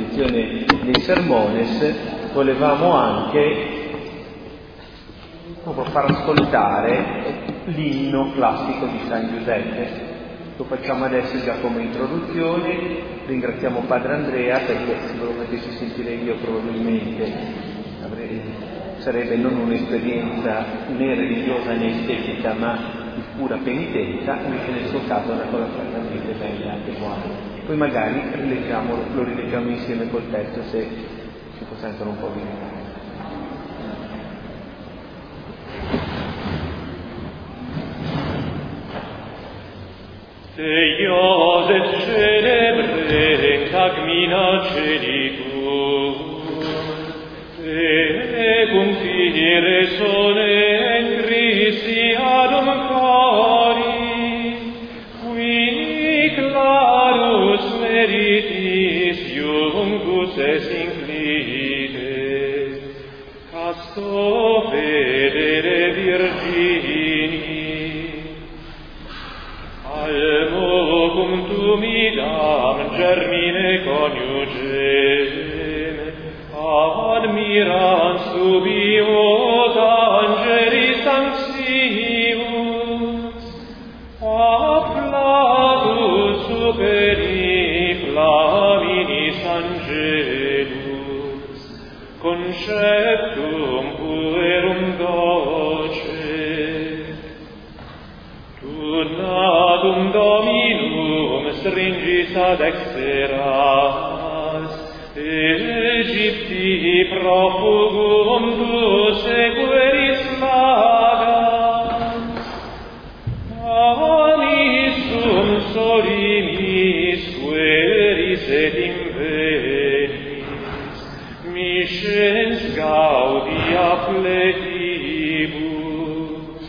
benedizione dei sermones, volevamo anche proprio far ascoltare l'inno classico di San Giuseppe. Lo facciamo adesso già come introduzione. Ringraziamo Padre Andrea, perché se ve lo facessi sentire io probabilmente sarebbe non un'esperienza né religiosa né estetica, ma di pura penitenza, invece nel suo caso è una cosa francamente bella, anche buona. Poi magari lo rileggiamo insieme col testo, se ci consentono un po' di tempo. Iosef celebre tagmina celitum, cum fidere sone Christi adum cori, qui clarus meritis iungus es inclite, casto federe virgini. Almo cum tu midam germine coniugem, admirans subiot angelis sanctius, afflatus superi flaminis angelus, conceptum puerum doce. Nadum Dominum stringis ad exteras, Egypti profugum tu sequeris lagas, amis sum solimis queris et invenis, miscens gaudia pletibus.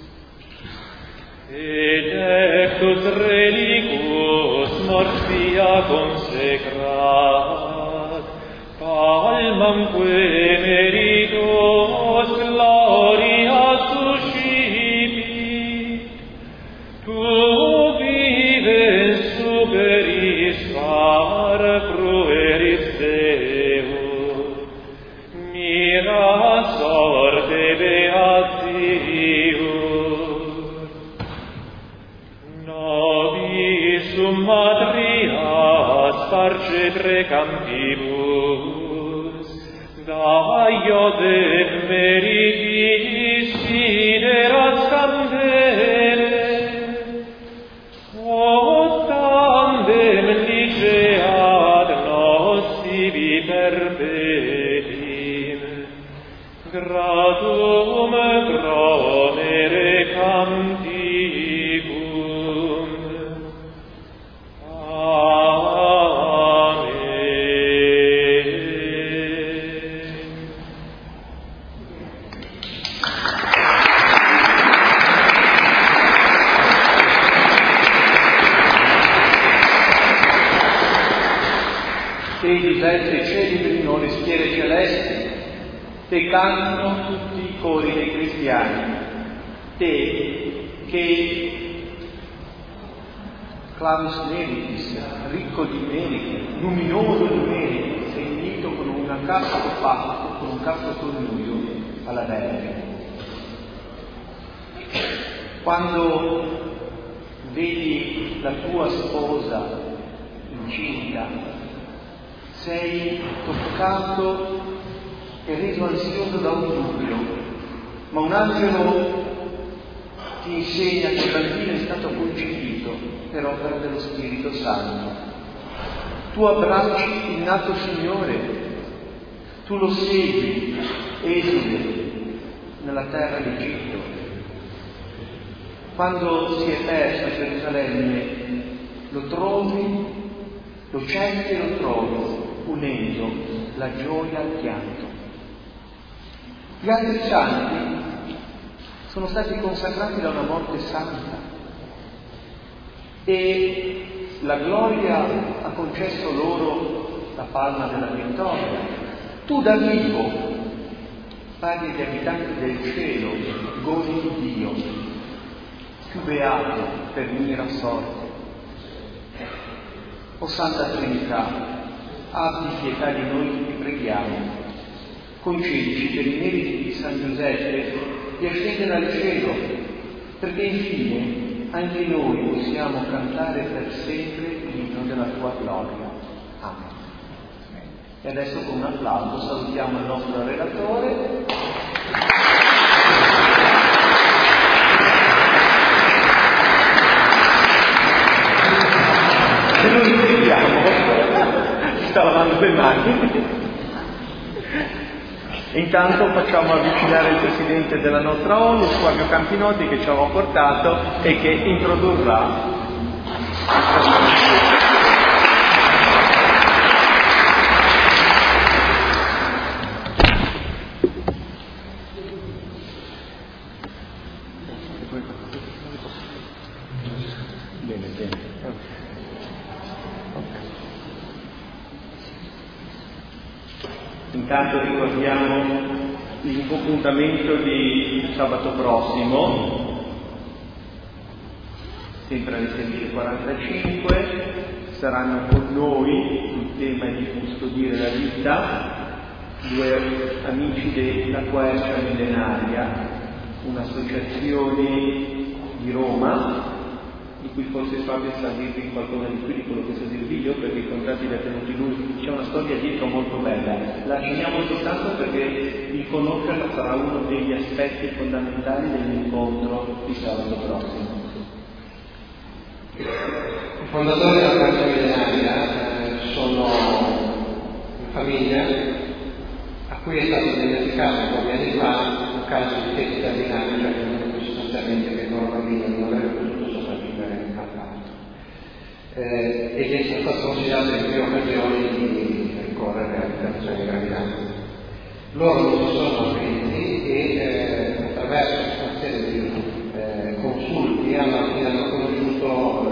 Electus relicus mortia consecrat, palmamque meritos gloria suscipit, tu vives superis par frueris Deo, mira sorte beatius. Matria spargetre campibus, da Iosef meritis siderat scandere, quod tandem liceat nos sibi perpetim, gratum promere canticum. Giuseppe celebrino le schiere celesti, te cantano tutti i cori dei cristiani, te che clavus meritis, ricco di meriti, luminoso di meriti, sei unito con un casto fatto, con un casto coniugio alla Vergine. Quando vedi la tua sposa incinta, sei toccato e reso ansioso da un dubbio, ma un angelo ti insegna che il bambino è stato concepito per opera dello Spirito Santo. Tu abbracci il nato Signore, tu lo segui, esule nella terra d'Egitto. Quando si è perso a Gerusalemme, lo trovi, lo cerchi e lo trovi, unendo la gioia al pianto. Gli altri santi sono stati consacrati da una morte santa e la gloria ha concesso loro la palma della vittoria. Tu da vivo parli agli abitanti del cielo, godi di Dio, più beato per mira sorte. O Santa Trinità, abbi pietà di noi, ti preghiamo. Concedici per i meriti di San Giuseppe di ascendere al cielo, perché infine anche noi possiamo cantare per sempre l'inno della tua gloria. Amen. E adesso con un applauso salutiamo il nostro relatore. E noi vediamo, sta lavando le mani. E intanto facciamo avvicinare il Presidente della nostra ONU, Fabio Campinotti, che ci aveva portato e che introdurrà. Intanto ricordiamo l'appuntamento di sabato prossimo, sempre alle 16:45, saranno con noi, il tema è di custodire la vita, due amici della Quercia Millenaria, un'associazione di Roma, di cui forse Fabio sa dirvi qualcosa di più di quello che sa dirvi io, perché i contatti li ha tenuti lui. C'è una storia dietro molto bella, la accenniamo soltanto perché il conoscerla sarà uno degli aspetti fondamentali dell'incontro di sabato prossimo. I fondatori della Quercia Millenaria sono una famiglia a cui è stato diagnosticato pochi anni fa un caso di fetta dinamica, che sostanzialmente che il loro bambino non avrebbe potuto sopravvivere al parto, e gli è stato consigliato in più occasioni di ricorrere all'interruzione gravidanza. Loro non si sono offesi e attraverso una serie di consulti hanno conosciuto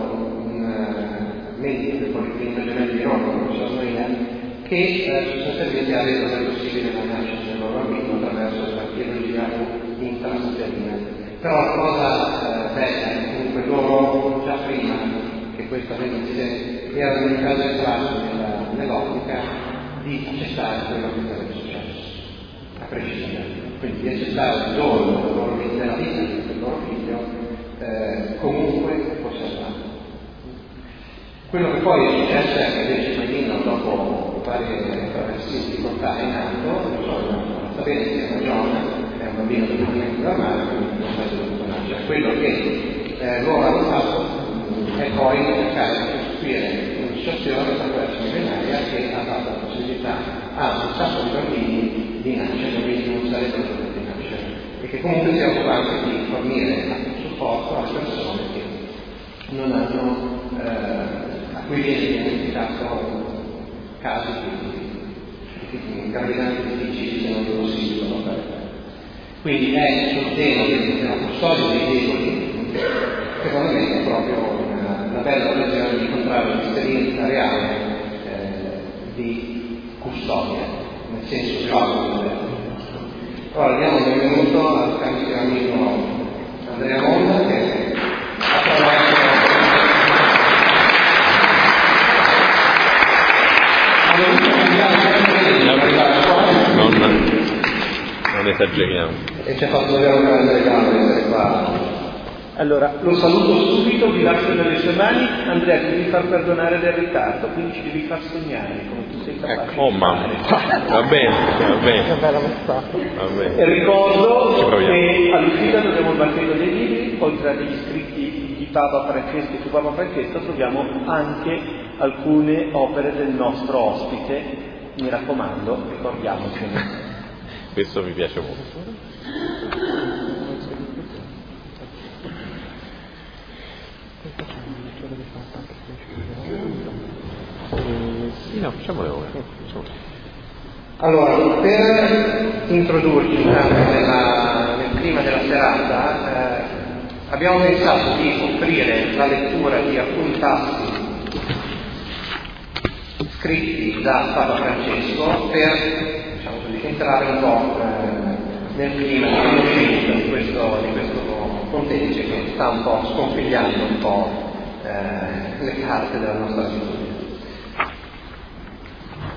un medico del Policlinico Gemelli di Roma, il professor Noina, che sostanzialmente ha reso possibile la nascita del loro bambino attraverso la chirurgia intrauterina. Però la cosa bella è che comunque loro già prima che questo avvenisse erano in caso entrato nell'ottica di accettare quello che era successo, a prescindere. Quindi di accettare il dono della vita del loro figlio comunque fosse stato. Quello che poi è successo è che invece il bambino, dopo varie difficoltà, è nato, sapete che è una giovane, è un bambino totalmente normale, quindi non è dovuto nascere. Quello che loro hanno fatto è poi cercare di costruire un'associazione per Quercia Millenaria che ha dato la possibilità a un sacco di bambini di nascere, quindi non sarebbero dovuti nascere, e che comunque si occupa anche di fornire supporto alle persone che non hanno, a cui viene diagnosticato casi di gravidanze difficili che non è possibile fare. Quindi è sul tema della custodia dei deboli, secondo me è proprio una bella occasione di incontrare un'esperienza reale di custodia, nel senso proprio. Ora diamo un benvenuto al carissimo amico Andrea Monda, che attraverso non esageriamo. E ci ha fatto davvero un grande regalo di essere qua. Allora, lo saluto subito, vi lascio nelle sue mani. Andrea, ti devi far perdonare del ritardo, quindi ci devi far sognare come tu sei capace. Oh mamma, va bene. Va bene. E ricordo che all'uscita troviamo il Vangelo dei libri, oltre agli scritti di Papa Francesco e su Papa Francesco troviamo anche alcune opere del nostro ospite. Mi raccomando, ricordiamocene. Questo mi piace molto. Sì, no, facciamole ora. Allora, per introdurci nel clima della serata, abbiamo pensato di offrire la lettura di alcuni passi scritti da Papa Francesco per, diciamo così, entrare un po' nel clima di conoscenza di questo pontefice che sta un po' sconfigliando un po' le carte della nostra vita.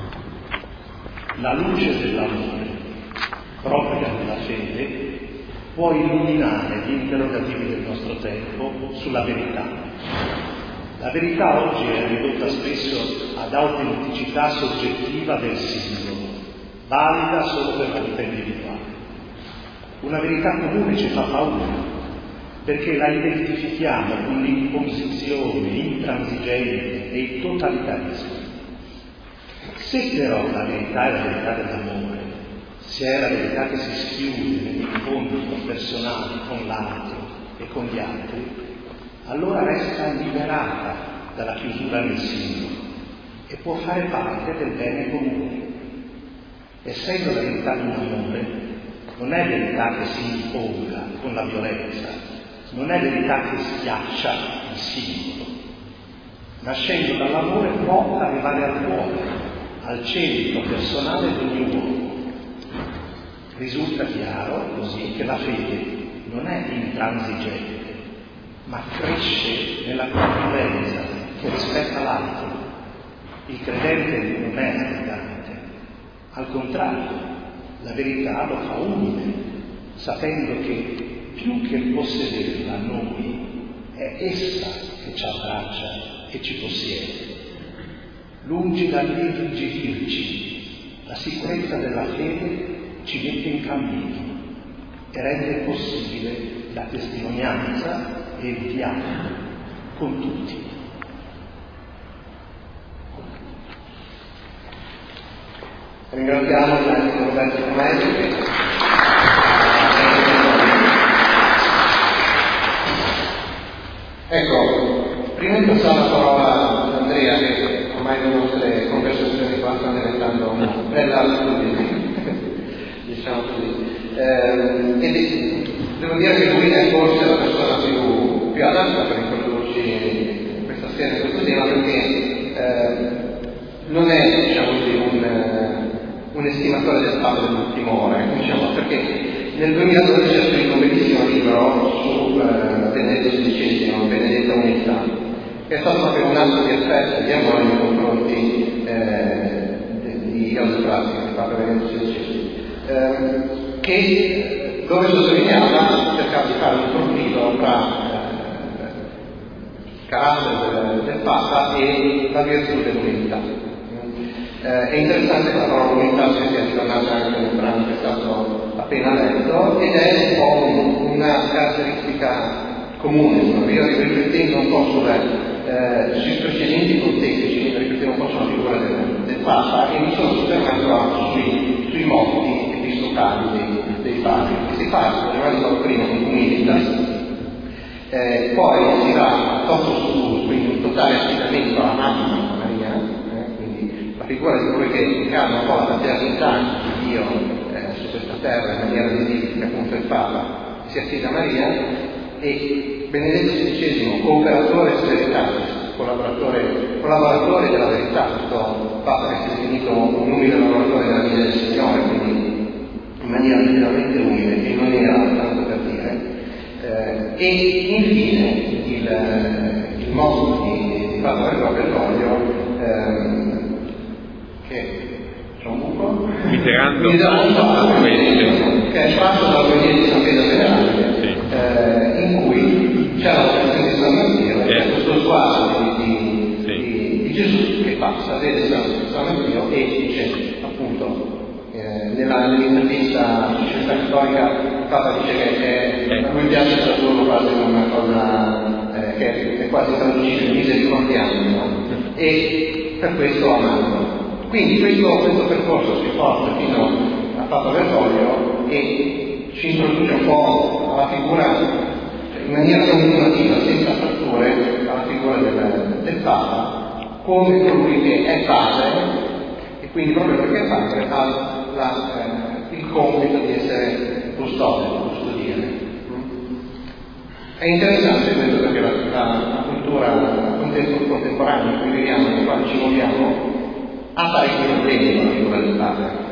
la luce dell'amore, propria della fede, può illuminare gli interrogativi del nostro tempo sulla verità. La verità oggi è ridotta spesso ad autenticità soggettiva del singolo, valida solo per la vita individuale. Una verità comune ci fa paura, perché la identifichiamo con l'imposizione intransigente e il totalitarismo. Se però la verità è la verità dell'amore, se è la verità che si schiude nell'incontro personale con l'altro e con gli altri, allora resta liberata dalla chiusura nel singolo e può fare parte del bene comune. Essendo la verità di un amore, non è verità che si imponga con la violenza, non è verità che schiaccia il singolo. Nascendo dall'amore può arrivare al cuore, al centro personale di ogni uomo. Risulta chiaro così che la fede non è intransigente, ma cresce nella convivenza che rispetta l'altro. Il credente non è arrogante, al contrario, la verità lo fa umile, sapendo che più che possederla noi, è essa che ci abbraccia e ci possiede. Lungi dall'irrigidirci, la sicurezza della fede ci mette in cammino e rende possibile la testimonianza e il dialogo con tutti. Ringraziamo il Roberto Comesi. Ecco, prima di passare la parola ad Andrea, che ormai le nostre conversazioni qua stanno diventando bella diciamo così, e devo dire che lui è forse la persona più adatta per introdurci questa sera in questo tema, perché non è, diciamo così, un estimatore del Papa del timore, diciamo, perché nel 2012 ha scritto un bellissimo libro su Benedetto XVI, Benedetta Unità, che è stato proprio un atto di affetto, di amore nei confronti di Eusebio, di Papa Benedetto XVI, dove sottolineava, cercava di fare un profilo tra il carattere del Papa e la virtù dell'unità. È interessante che la parola unità sia ritornata anche nel brano che è stato appena letto, ed è un po' una caratteristica comune. Io riflettendo un po' sui precedenti contesti, riflettendo un po' sulla figura del Papa, e mi sono soffermato sui modi episcopali dei Papi. Questi Papi, Giovanni Paolo I con umilità, poi si va a toto su, quindi un totale affidamento alla mamma Maria, la figura di colui che incarna un po' la paternità di Dio su questa terra in maniera visiva, appunto il Papa si affida a Maria, e Benedetto XVI, cooperatore spirituale, collaboratore della verità, questo Papa che si è definito un umile lavoratore della vita del Signore, quindi in maniera veramente umile, e non era tanto per dire, e infine il modo di Papa Bergoglio, che c'è un buco? Mitterrand, che è fatto dalla Guardia di San Pietro Generale, in cui c'è la vocazione di San Martino, c'è questo sguardo di Gesù che passa, vede San Martino e dice, appunto, nell'intervista su Civiltà Storica il Papa dice che a lui piace tradurlo quasi come una cosa che è quasi traducibile, misericordiale, no? E per questo amato. Quindi questo percorso si porta fino a Papa Bergoglio e ci introduce un po' alla figura, in maniera continuativa, senza fratture, alla figura del Papa come colui che è padre, e quindi proprio perché è padre ha il compito di essere custode, di custodire. È interessante questo perché la cultura contemporanea in cui viviamo, nella quale ci muoviamo, ha parecchi problemi con la figura del padre.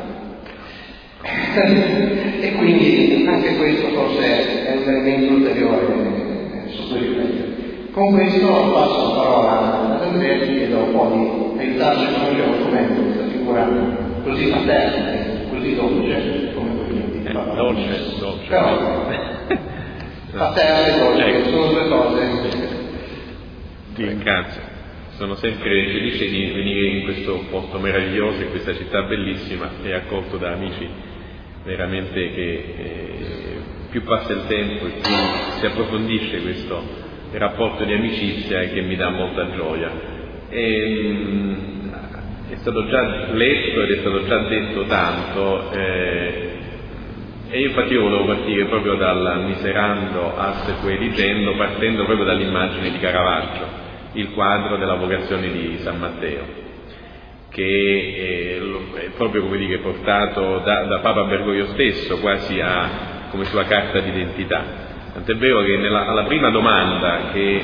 E quindi anche questo forse è un elemento ulteriore su cui riflettere. Con questo passo la parola ad Andrea e ti chiedo un po' di aiutarci a conoscere un commento questa figura così materno, così dolce come quello di Papa. Dolce. Però paterno e dolce sono due cose. Ti ringrazio. Sono sempre felice di venire in questo posto meraviglioso, in questa città bellissima, e accolto da amici veramente che più passa il tempo e più si approfondisce questo rapporto di amicizia, e che mi dà molta gioia. È stato già letto ed è stato già detto tanto, e io infatti volevo partire proprio dal Miserando Ars Coeligendo, partendo proprio dall'immagine di Caravaggio, il quadro della vocazione di San Matteo, che è proprio, come dire, portato da Papa Bergoglio stesso quasi come sua carta d'identità. Tant'è vero che alla prima domanda che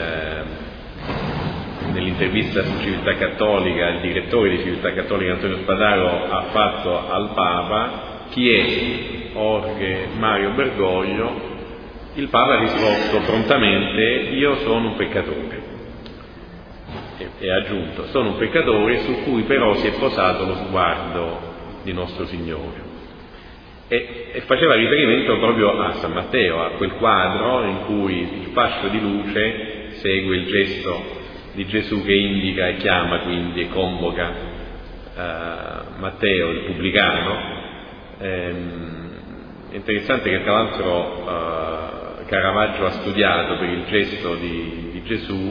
nell'intervista su Civiltà Cattolica il direttore di Civiltà Cattolica Antonio Spadaro ha fatto al Papa: chi è Jorge Mario Bergoglio? Il Papa ha risposto prontamente: io sono un peccatore. E ha aggiunto: sono un peccatore su cui però si è posato lo sguardo di nostro Signore. E faceva riferimento proprio a San Matteo, a quel quadro in cui il fascio di luce segue il gesto di Gesù che indica e chiama quindi e convoca Matteo, il pubblicano. È interessante che tra l'altro Caravaggio ha studiato per il gesto di Gesù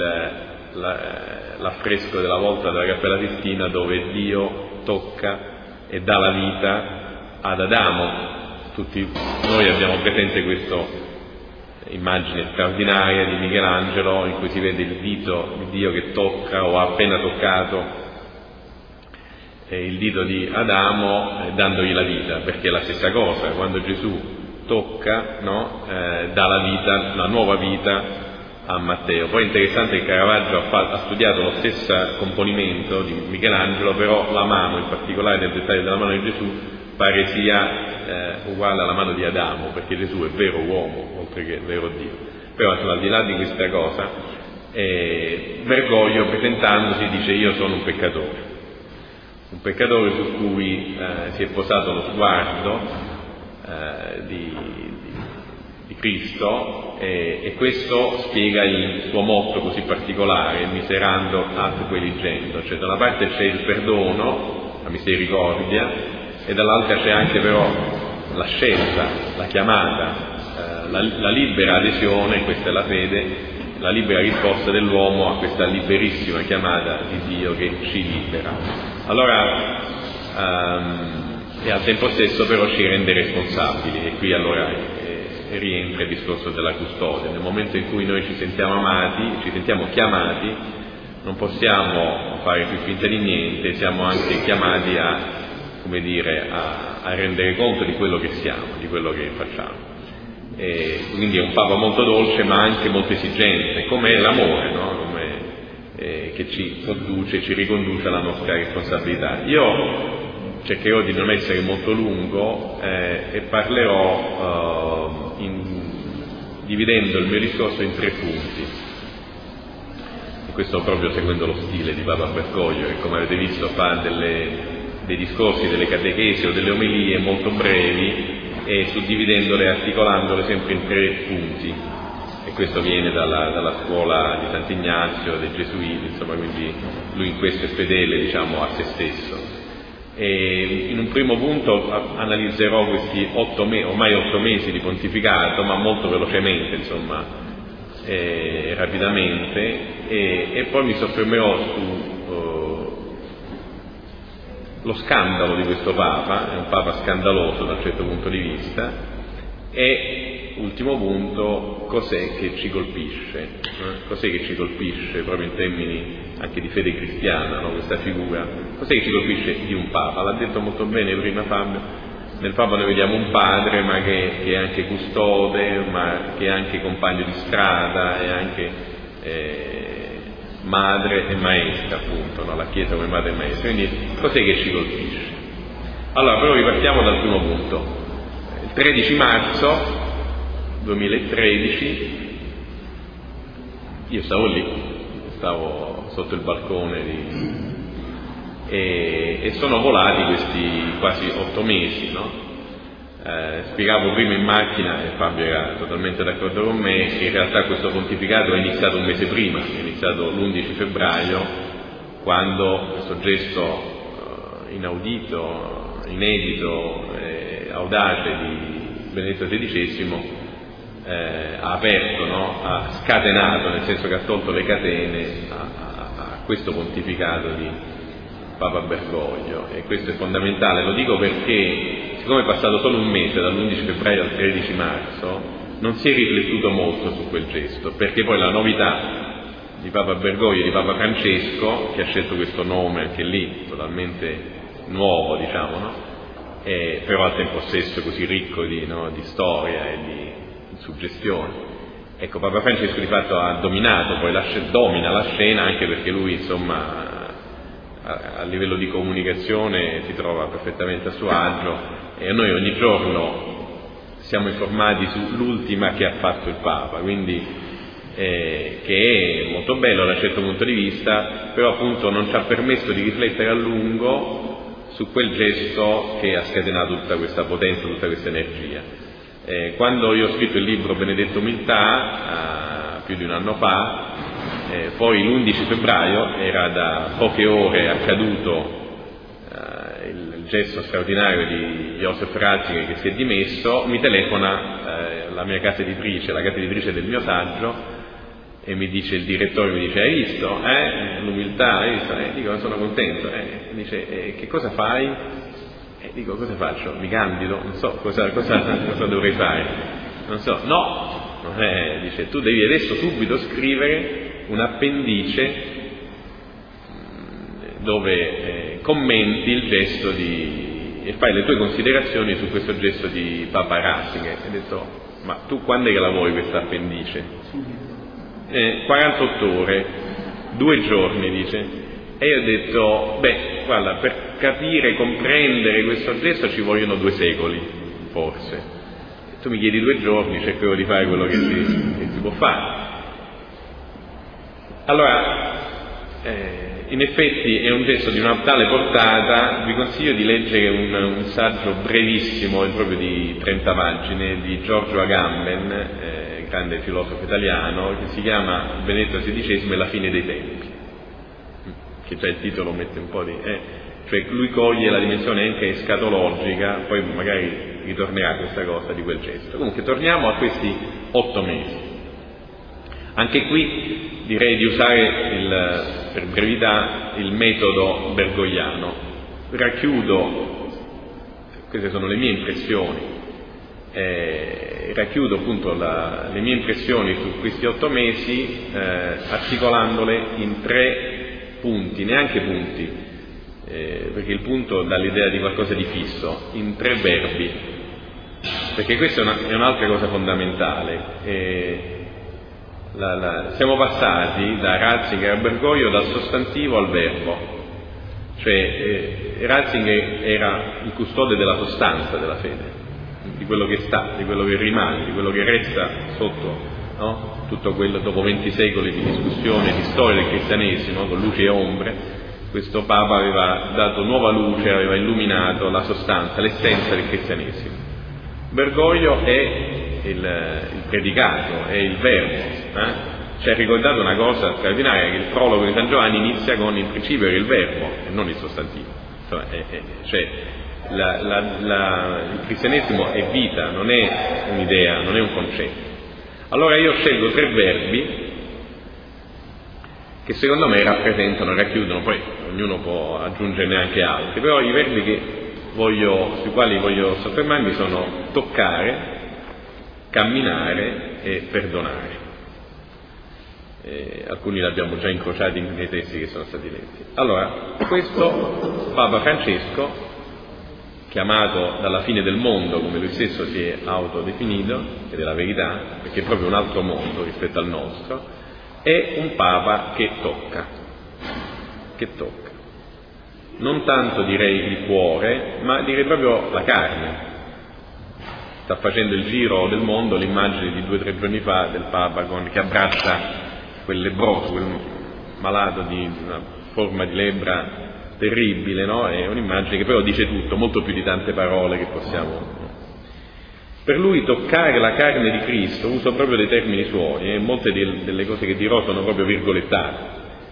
l'affresco della volta della Cappella Sistina, dove Dio tocca e dà la vita ad Adamo. Tutti noi abbiamo presente questa immagine straordinaria di Michelangelo in cui si vede il dito di Dio che tocca, o ha appena toccato il dito di Adamo, dandogli la vita, perché è la stessa cosa. Quando Gesù tocca, no? Dà la vita, la nuova vita a Matteo. Poi è interessante che Caravaggio ha studiato lo stesso componimento di Michelangelo, però la mano, in particolare nel dettaglio della mano di Gesù, pare sia uguale alla mano di Adamo, perché Gesù è vero uomo oltre che vero Dio. Però al di là di questa cosa, Bergoglio, presentandosi, dice: io sono un peccatore su cui si è posato lo sguardo di Cristo, e questo spiega il suo motto così particolare, Miserando ad Coeligendo, cioè da una parte c'è il perdono, la misericordia, e dall'altra c'è anche però la scelta, la chiamata, la libera adesione, questa è la fede, la libera risposta dell'uomo a questa liberissima chiamata di Dio che ci libera. Allora, e al tempo stesso però ci rende responsabili, e qui allora rientra il discorso della custodia. Nel momento in cui noi ci sentiamo amati, ci sentiamo chiamati, non possiamo fare più finta di niente, siamo anche chiamati a rendere conto di quello che siamo, di quello che facciamo. E quindi è un Papa molto dolce, ma anche molto esigente, come l'amore, no? Che ci conduce, ci riconduce alla nostra responsabilità. Io cercherò di non essere molto lungo e parlerò dividendo il mio discorso in 3 punti. E questo proprio seguendo lo stile di Papa Bergoglio, che come avete visto fa dei discorsi, delle catechesi o delle omelie molto brevi, e suddividendole e articolandole sempre in 3 punti. E questo viene dalla scuola di Sant'Ignazio, dei Gesuiti, insomma, quindi lui in questo è fedele, diciamo, a se stesso. E in un primo punto analizzerò questi ormai 8 mesi di pontificato, ma molto velocemente, insomma, rapidamente, e poi mi soffermerò lo scandalo di questo Papa. È un Papa scandaloso da un certo punto di vista, e ultimo punto, cos'è che ci colpisce, cos'è che ci colpisce proprio in termini anche di fede cristiana, no? Questa figura, cos'è che ci colpisce di un Papa? L'ha detto molto bene prima Fabio. Nel Papa noi vediamo un padre, ma che è anche custode, ma che è anche compagno di strada, è anche madre e maestra, appunto, no? La Chiesa come madre e maestra. Quindi cos'è che ci colpisce? Allora, però ripartiamo dal primo punto. Il 13 marzo 2013 io stavo lì, stavo sotto il balcone e sono volati questi quasi 8 mesi, no? Spiegavo prima in macchina, e Fabio era totalmente d'accordo con me, che in realtà questo pontificato è iniziato un mese prima, è iniziato l'11 febbraio, quando questo gesto inaudito, inedito, audace di Benedetto XVI ha aperto, no? Ha scatenato, nel senso che ha tolto le catene a questo pontificato di Papa Bergoglio, e questo è fondamentale. Lo dico perché, siccome è passato solo un mese dall'11 febbraio al 13 marzo, non si è riflettuto molto su quel gesto, perché poi la novità di Papa Bergoglio e di Papa Francesco, che ha scelto questo nome anche lì totalmente nuovo, diciamo, no? Però al tempo stesso così ricco di storia e di suggestione. Ecco, Papa Francesco di fatto ha dominato, poi domina la scena, anche perché lui, insomma, a livello di comunicazione si trova perfettamente a suo agio, e noi ogni giorno siamo informati sull'ultima che ha fatto il Papa, quindi che è molto bello da un certo punto di vista, però appunto non ci ha permesso di riflettere a lungo su quel gesto che ha scatenato tutta questa potenza, tutta questa energia. Quando io ho scritto il libro Benedetto Umiltà, più di un anno fa, poi l'11 febbraio era da poche ore accaduto il gesto straordinario di Joseph Ratzinger, che si è dimesso. Mi telefona la mia casa editrice, la casa editrice del mio saggio, e mi dice, il direttore mi dice: hai visto? L'umiltà, hai visto? Dico, sono contento. Dice, che cosa fai? Dico, cosa faccio? Mi candido? Non so cosa dovrei fare. Non so. No! Dice, tu devi adesso subito scrivere un appendice dove commenti il gesto e fai le tue considerazioni su questo gesto di Papa Ratzinger. Ho detto, ma tu quando è che la vuoi questa appendice? 48 ore, 2 giorni, dice. E io ho detto, guarda, per capire, comprendere questo gesto ci vogliono 2 secoli, forse. Tu mi chiedi 2 giorni, cercherò di fare quello che si può fare. Allora, in effetti è un gesto di una tale portata. Vi consiglio di leggere un saggio brevissimo, proprio di 30 pagine, di Giorgio Agamben, grande filosofo italiano, che si chiama Benedetto XVI e la fine dei tempi, che già il titolo mette un po' di... cioè lui coglie la dimensione anche escatologica, poi magari ritornerà questa cosa di quel gesto. Comunque torniamo a questi 8 mesi. Anche qui direi di usare per brevità il metodo bergogliano. Racchiudo, queste sono le mie impressioni, racchiudo appunto le mie impressioni su questi 8 mesi, articolandole in 3 punti, neanche punti, perché il punto dà l'idea di qualcosa di fisso, in 3 verbi, perché questa è un'altra cosa fondamentale. Siamo passati da Ratzinger a Bergoglio dal sostantivo al verbo, cioè Ratzinger era il custode della sostanza della fede, di quello che sta, di quello che rimane, di quello che resta sotto, no? Tutto quello, dopo 20 secoli di discussione, di storia del cristianesimo, con luci e ombre, questo Papa aveva dato nuova luce, aveva illuminato la sostanza, l'essenza del cristianesimo. Bergoglio è il predicato, è il verbo. Ci ha ricordato una cosa straordinaria, che il prologo di San Giovanni inizia con il principio era il verbo e non il sostantivo. Cioè il cristianesimo è vita, non è un'idea, non è un concetto. Allora io scelgo 3 verbi che secondo me rappresentano, racchiudono, poi ognuno può aggiungerne anche altri, però i verbi sui quali voglio soffermarmi sono toccare, camminare e perdonare. Alcuni li abbiamo già incrociati nei testi che sono stati letti. Allora, questo Papa Francesco, chiamato dalla fine del mondo, come lui stesso si è autodefinito, ed è la verità, perché è proprio un altro mondo rispetto al nostro, è un Papa che tocca. Non tanto direi il cuore, ma direi proprio la carne. Sta facendo il giro del mondo l'immagine di 2 o 3 giorni fa del Papa che abbraccia quel lebbroso, quel malato di una forma di lebbra terribile, no? È un'immagine che però dice tutto, molto più di tante parole che possiamo. Per lui toccare la carne di Cristo, uso proprio dei termini suoi, e molte delle cose che dirò sono proprio virgolettate.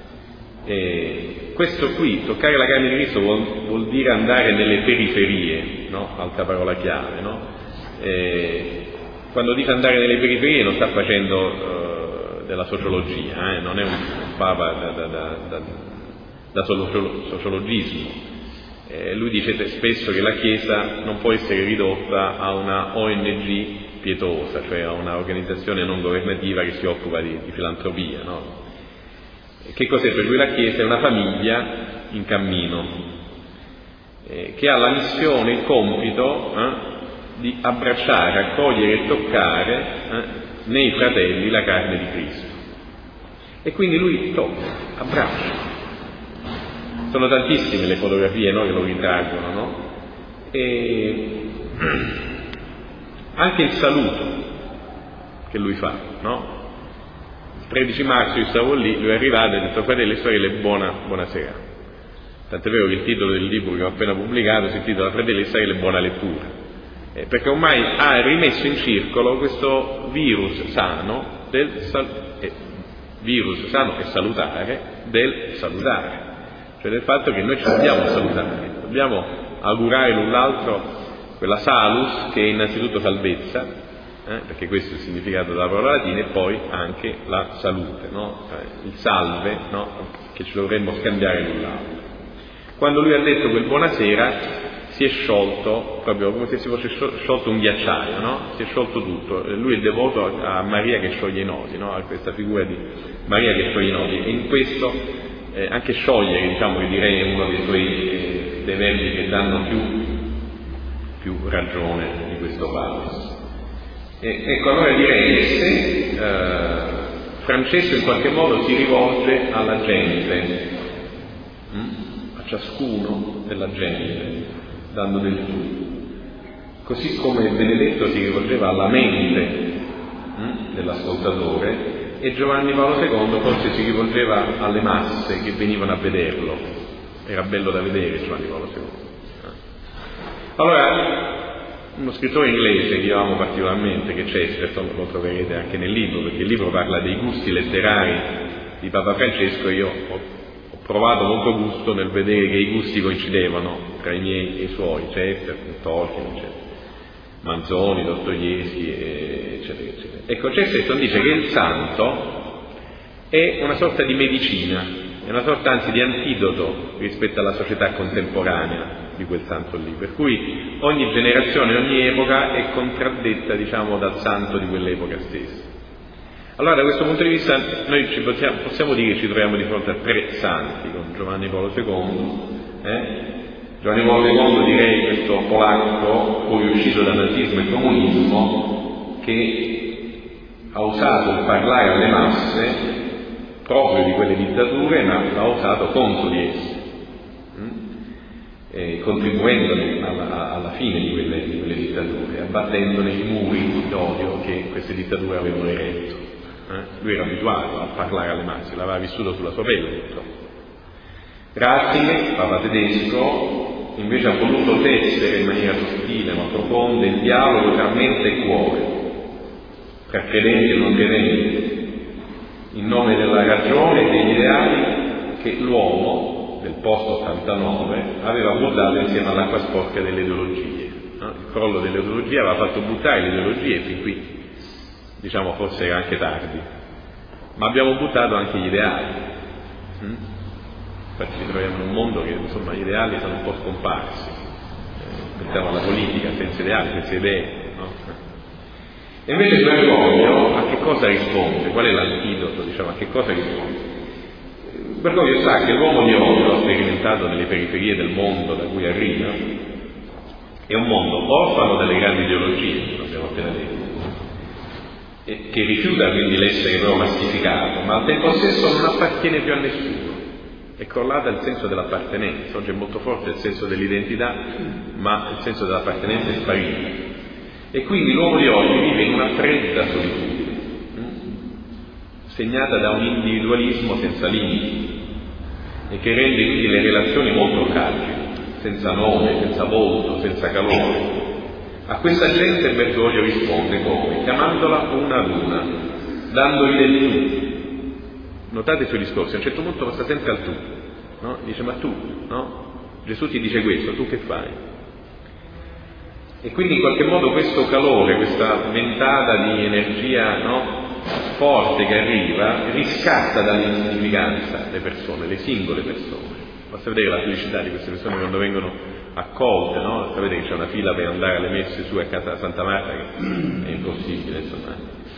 Questo qui, toccare la carne di Cristo, vuol dire andare nelle periferie, no? Altra parola chiave, no? Quando dice andare nelle periferie non sta facendo della sociologia, non è un papa da sociologismo. Lui dice spesso che la Chiesa non può essere ridotta a una ONG pietosa, cioè a una organizzazione non governativa che si occupa di filantropia, no? Che cos'è per lui la Chiesa? È una famiglia in cammino, che ha la missione, il compito di abbracciare, accogliere e toccare nei fratelli la carne di Cristo. E quindi lui tocca, abbraccia. Sono tantissime le fotografie, no, che lo ritraggono, no? E anche il saluto che lui fa, no? Il 13 marzo io stavo lì, lui è arrivato e ha detto: fratelli e sorelle, buonasera. Tant'è vero che il titolo del libro che ho appena pubblicato si intitola Fratelli e sorelle, buona lettura, perché ormai ha rimesso in circolo questo virus sano e salutare del salutare, cioè del fatto che noi ci dobbiamo salutare, dobbiamo augurare l'un l'altro quella salus, che è innanzitutto salvezza, perché questo è il significato della parola latina, e poi anche la salute, no? Il salve, no? Che ci dovremmo scambiare l'un l'altro. Quando lui ha detto quel buonasera si è sciolto, proprio come se si fosse sciolto un ghiacciaio, no? Si è sciolto tutto. Lui è devoto a Maria che scioglie i nodi, no? A questa figura di Maria che scioglie i nodi, e in questo anche sciogliere, diciamo, che direi è uno dei verbi che danno più ragione di questo passo. Ecco, allora direi che se Francesco in qualche modo si rivolge alla gente, a ciascuno della gente, dando del tu, così come Benedetto si rivolgeva alla mente dell'ascoltatore, e Giovanni Paolo II forse si rivolgeva alle masse che venivano a vederlo. Era bello da vedere Giovanni Paolo II. Allora, uno scrittore inglese che io amo particolarmente, che Chesterton, lo troverete anche nel libro, perché il libro parla dei gusti letterari di Papa Francesco, e io ho provato molto gusto nel vedere che i gusti coincidevano tra i miei e i suoi, Chesterton, Tolkien, eccetera, Manzoni, Dostoevskij, eccetera, eccetera. Ecco, Chesterton dice che il santo è una sorta di medicina, è una sorta anzi di antidoto rispetto alla società contemporanea di quel santo lì, per cui ogni generazione, ogni epoca è contraddetta, diciamo, dal santo di quell'epoca stessa. Allora, da questo punto di vista noi possiamo dire che ci troviamo di fronte a tre santi, con Giovanni Paolo II, Giovanni Paolo II, direi, questo polacco poi uscito da nazismo e comunismo, che ha usato il parlare alle masse proprio di quelle dittature, ma l'ha usato contro di esse, contribuendo alla fine di quelle dittature, abbattendone i muri d'odio che queste dittature avevano eretto. Lui era abituato a parlare alle masse, l'aveva vissuto sulla sua pelle purtroppo. Ratzinger, papa tedesco, invece ha voluto tessere in maniera sottile ma profonda il dialogo tra mente e cuore, tra credenti e non credenti, in nome della ragione e degli ideali che l'uomo del post 89 aveva buttato insieme all'acqua sporca delle ideologie. No? Il crollo delle ideologie aveva fatto buttare le ideologie, e fin qui, diciamo, forse era anche tardi, ma abbiamo buttato anche gli ideali. Infatti ci troviamo in un mondo che, insomma, gli ideali sono un po' scomparsi. Pensiamo alla politica senza ideali, senza idee, no? E invece Bergoglio a che cosa risponde? Qual è l'antidoto, diciamo, a che cosa risponde? Bergoglio sa che l'uomo di oggi, l'ho sperimentato nelle periferie del mondo da cui arriva, è un mondo orfano delle grandi ideologie, l'abbiamo appena detto, che rifiuta quindi l'essere però massificato, ma al tempo stesso non appartiene più a nessuno. È crollata il senso dell'appartenenza. Oggi è molto forte il senso dell'identità, ma il senso dell'appartenenza è sparito. E quindi l'uomo di oggi vive in una fredda solitudine, segnata da un individualismo senza limiti, e che rende quindi le relazioni molto fragili, senza nome, senza volto, senza calore. A questa gente Bergoglio risponde come? Chiamandola una ad una, dandogli del tu. Notate i suoi discorsi, a un certo punto passa sempre al tu, no? Dice ma tu, no? Gesù ti dice questo, tu che fai? E quindi in qualche modo questo calore, questa ventata di energia, no? Forte che arriva, riscatta dall'insignificanza le persone, le singole persone. Basta vedere la felicità di queste persone quando vengono accolte, no? Sapete che c'è una fila per andare alle messe su a casa Santa Marta, che è impossibile, insomma.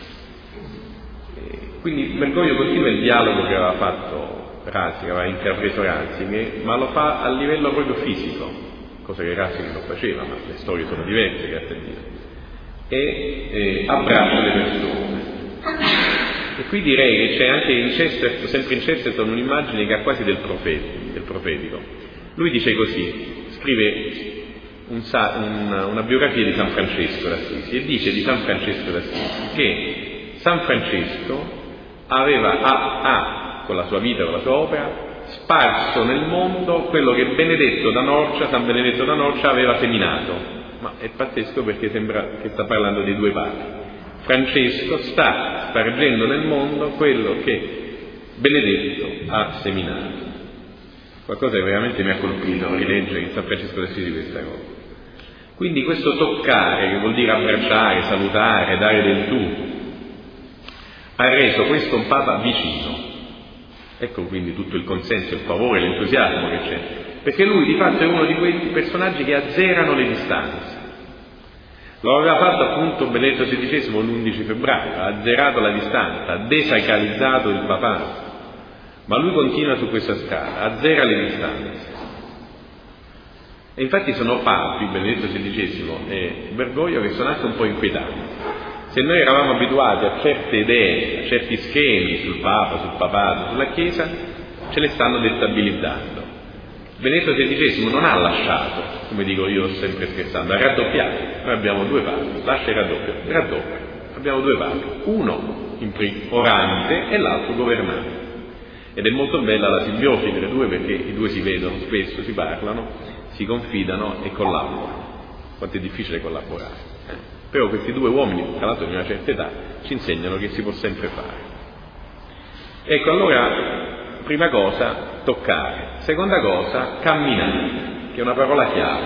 Quindi Bergoglio continua il dialogo che aveva fatto Ratzinger, che aveva intrapreso Ratzinger, ma lo fa a livello proprio fisico, cosa che Ratzinger non faceva, ma le storie sono diverse, grazie a Dio, e abbraccia le persone. E qui direi che c'è anche in Chesterton, sempre in Chesterton, un'immagine che ha quasi del profetico. Lui dice così, scrive una biografia di San Francesco d'Assisi e dice di San Francesco d'Assisi che San Francesco aveva con la sua vita, con la sua opera, sparso nel mondo quello che San Benedetto da Norcia aveva seminato. Ma è pazzesco perché sembra che sta parlando di due padri. Francesco sta spargendo nel mondo quello che Benedetto ha seminato. Qualcosa che veramente mi ha colpito rileggere in San Francesco d'Assisi questa cosa. Quindi questo toccare, che vuol dire abbracciare, salutare, dare del tu, ha reso questo un Papa vicino. Ecco quindi tutto il consenso, il favore, l'entusiasmo che c'è, perché lui di fatto è uno di quei personaggi che azzerano le distanze. Lo aveva fatto appunto Benedetto XVI l'11 febbraio, ha azzerato la distanza, ha desacralizzato il papato, ma lui continua su questa strada, azzera le distanze. E infatti sono papi, Benedetto XVI e Bergoglio, che sono anche un po' inquietanti. Se noi eravamo abituati a certe idee, a certi schemi sul Papa, sul Papato, sulla Chiesa, ce le stanno destabilizzando. Benedetto XVI non ha lasciato, come dico io sempre scherzando, ha raddoppiato. Noi abbiamo due papi, lascia e raddoppia. Abbiamo due papi, uno orante e l'altro governante. Ed è molto bella la simbiosi delle due perché i due si vedono spesso, si parlano, si confidano e collaborano. Quanto è difficile collaborare. Però questi due uomini, tra l'altro di una certa età, ci insegnano che si può sempre fare. Ecco, allora, prima cosa, toccare. Seconda cosa, camminare, che è una parola chiave.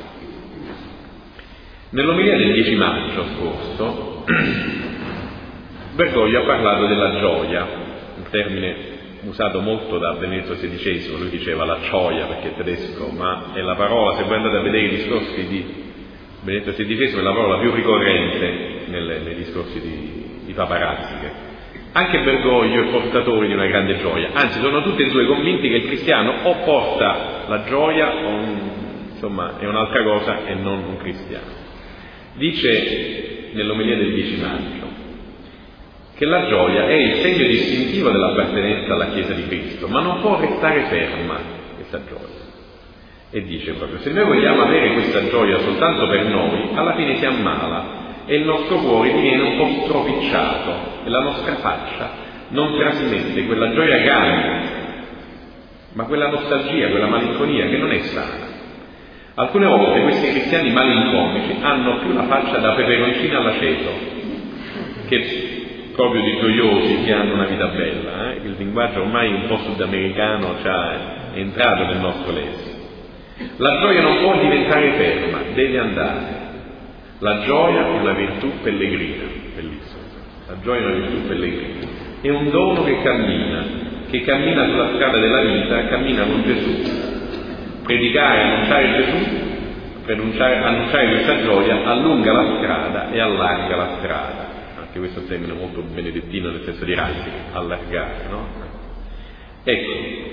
Nell'omelia del 10 maggio scorso, Bergoglio ha parlato della gioia, un termine usato molto da Benedetto XVI, lui diceva la gioia perché è tedesco, ma è la parola, se voi andate a vedere i discorsi di Benedetto XVI, è la parola più ricorrente nei discorsi di Papa Ratzinger. Anche Bergoglio è portatore di una grande gioia, anzi sono tutti e due convinti che il cristiano o porta la gioia o insomma è un'altra cosa e non un cristiano. Dice nell'omelia del 10 maggio che la gioia è il segno distintivo dell'appartenenza alla Chiesa di Cristo, ma non può restare ferma questa gioia. E dice proprio, se noi vogliamo avere questa gioia soltanto per noi, alla fine si ammala e il nostro cuore diviene un po' stropicciato e la nostra faccia non trasmette quella gioia grande, ma quella nostalgia, quella malinconia che non è sana. Alcune volte questi cristiani malinconici hanno più la faccia da peperoncino all'aceto che proprio di gioiosi che hanno una vita bella. Il linguaggio ormai un po' sudamericano è entrato nel nostro lessico. La gioia non può diventare ferma, deve andare. La gioia è una virtù pellegrina, bellissimo. La gioia è una virtù pellegrina. È un dono che cammina sulla strada della vita, cammina con Gesù. Predicare, annunciare Gesù, annunciare questa gioia, allunga la strada e allarga la strada. Anche questo è un termine molto benedettino nel senso di Ratzinger, allargare, no? Ecco,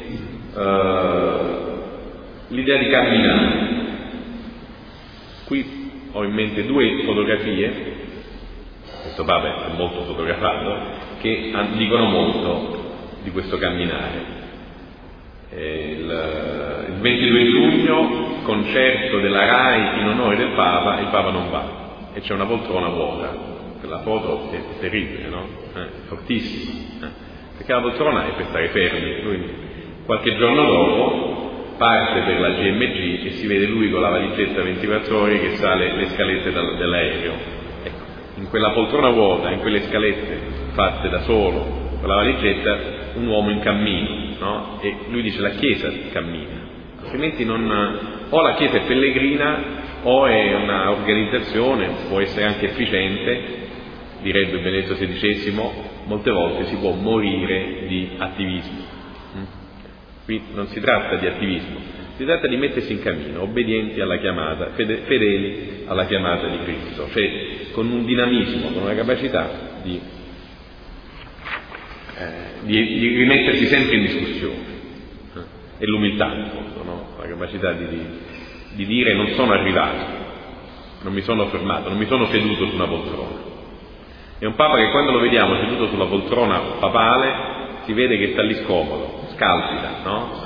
l'idea di camminare. Qui ho in mente due fotografie, questo Papa è molto fotografato, che dicono molto di questo camminare. Il 22 giugno, concerto della RAI in onore del Papa, il Papa non va e c'è una poltrona vuota. La foto è terribile, no? Fortissima, perché la poltrona è per stare fermi, lui Qualche giorno dopo parte per la GMG e si vede lui con la valigetta 24 ore che sale le scalette dell'aereo. Ecco, in quella poltrona vuota, in quelle scalette fatte da solo con la valigetta, un uomo in cammino, no? E lui dice: la Chiesa cammina, altrimenti o la Chiesa è pellegrina o è una organizzazione, può essere anche efficiente, direbbe Benedetto XVI, molte volte si può morire di attivismo. Qui non si tratta di attivismo, si tratta di mettersi in cammino, obbedienti alla chiamata, fedeli alla chiamata di Cristo, cioè con un dinamismo, con una capacità di rimettersi sempre in discussione. E l'umiltà, in fondo, no? La capacità di dire: non sono arrivato, non mi sono fermato, non mi sono seduto su una poltrona. È un Papa che quando lo vediamo seduto sulla poltrona papale si vede che sta lì scomodo, scalpita, no?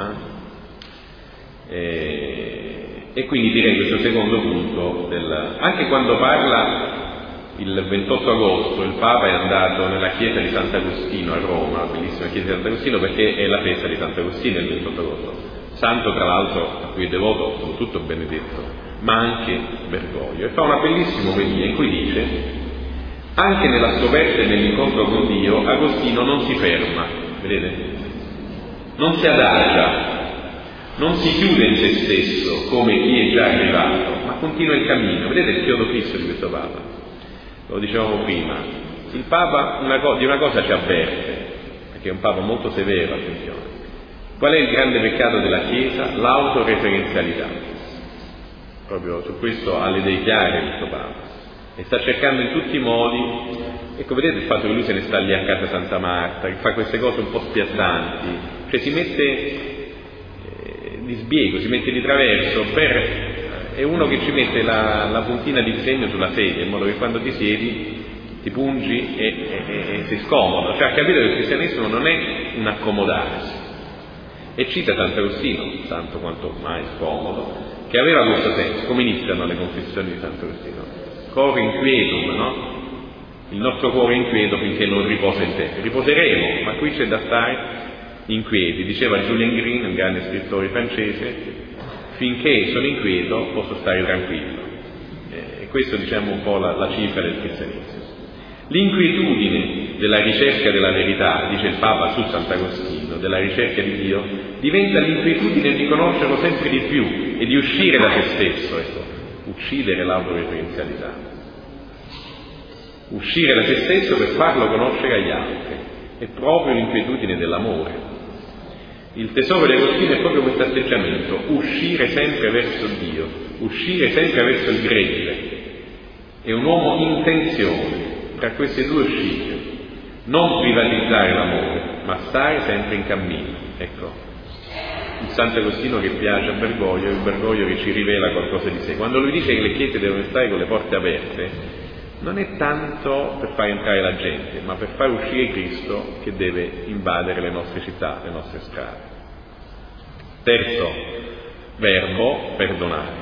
E quindi direi questo secondo punto, anche quando parla il 28 agosto, il Papa è andato nella chiesa di Sant'Agostino a Roma, la bellissima chiesa di Sant'Agostino, perché è la festa di Sant'Agostino il 28 agosto, santo tra l'altro a cui è devoto soprattutto Benedetto, ma anche Bergoglio, e fa una bellissima omelia in cui dice: anche nella scoperta e nell'incontro con Dio Agostino non si ferma, vedete? Non si adagia, non si chiude in se stesso come chi è già arrivato, ma continua il cammino. Vedete il chiodo fisso di questo Papa? Lo dicevamo prima, il Papa di una cosa ci avverte, perché è un Papa molto severo, attenzione. Qual è il grande peccato della Chiesa? L'autoreferenzialità. Proprio su questo ha le idee chiare questo Papa, e sta cercando in tutti i modi. Ecco, vedete il fatto che lui se ne sta lì a casa Santa Marta, che fa queste cose un po' spiazzanti, cioè si mette di sbiego, si mette di traverso, è uno che ci mette la puntina di disegno sulla sedia, in modo che quando ti siedi ti pungi e sei scomodo. Cioè ha capito che il cristianesimo non è un accomodarsi. E cita Sant'Agostino, tanto quanto mai scomodo, che aveva questo senso. Come iniziano le confessioni di Sant'Agostino? Cor inquietum, no? Il nostro cuore è inquieto finché non riposa in te. Riposeremo, ma qui c'è da stare inquieti. Diceva Julian Green, un grande scrittore francese: finché sono inquieto posso stare tranquillo. E questo, diciamo, un po' la cifra del cristianesimo. L'inquietudine della ricerca della verità, dice il Papa su Sant'Agostino, della ricerca di Dio, diventa l'inquietudine di conoscerlo sempre di più e di uscire da se stesso, ecco, uccidere l'autoreferenzialità. Uscire da se stesso per farlo conoscere agli altri, è proprio l'inquietudine dell'amore. Il tesoro di Agostino è proprio questo atteggiamento: uscire sempre verso Dio, uscire sempre verso il gregge. È un uomo in tensione tra queste due uscite, non privatizzare l'amore, ma stare sempre in cammino. Ecco, il Sant'Agostino che piace a Bergoglio, il Bergoglio che ci rivela qualcosa di sé. Quando lui dice che le chiese devono stare con le porte aperte, non è tanto per far entrare la gente, ma per far uscire Cristo che deve invadere le nostre città, le nostre strade. Terzo verbo, perdonare.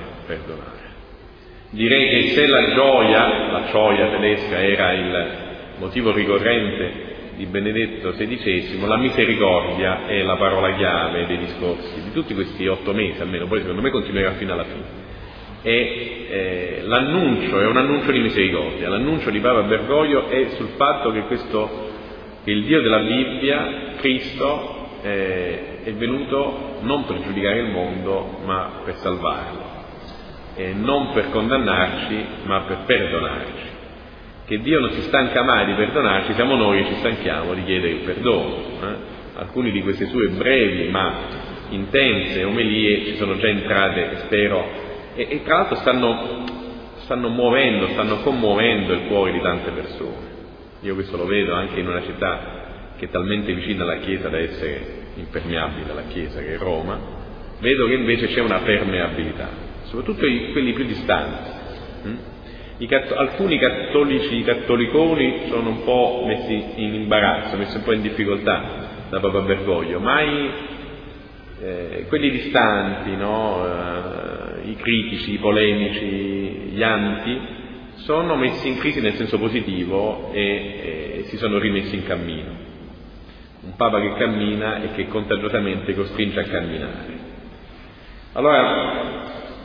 Direi che se la gioia tedesca era il motivo ricorrente di Benedetto XVI, la misericordia è la parola chiave dei discorsi di tutti questi 8 mesi almeno, poi secondo me continuerà fino alla fine. E l'annuncio è un annuncio di misericordia. L'annuncio di Papa Bergoglio è sul fatto che il Dio della Bibbia, Cristo, è venuto non per giudicare il mondo ma per salvarlo, e non per condannarci ma per perdonarci. Che Dio non si stanca mai di perdonarci, siamo noi che ci stanchiamo di chiedere il perdono. Alcune di queste sue brevi ma intense omelie ci sono già entrate, spero, e tra l'altro stanno muovendo, stanno commuovendo il cuore di tante persone. Io questo lo vedo anche in una città che è talmente vicina alla Chiesa da essere impermeabile alla Chiesa, che è Roma. Vedo che invece c'è una permeabilità, soprattutto quelli più distanti. Alcuni cattoliconi sono un po' messi in imbarazzo, messi un po' in difficoltà da Papa Bergoglio, ma quelli distanti, i critici, i polemici, gli anti, sono messi in crisi nel senso positivo e si sono rimessi in cammino. un Papa che cammina e che contagiosamente costringe a camminare. Allora,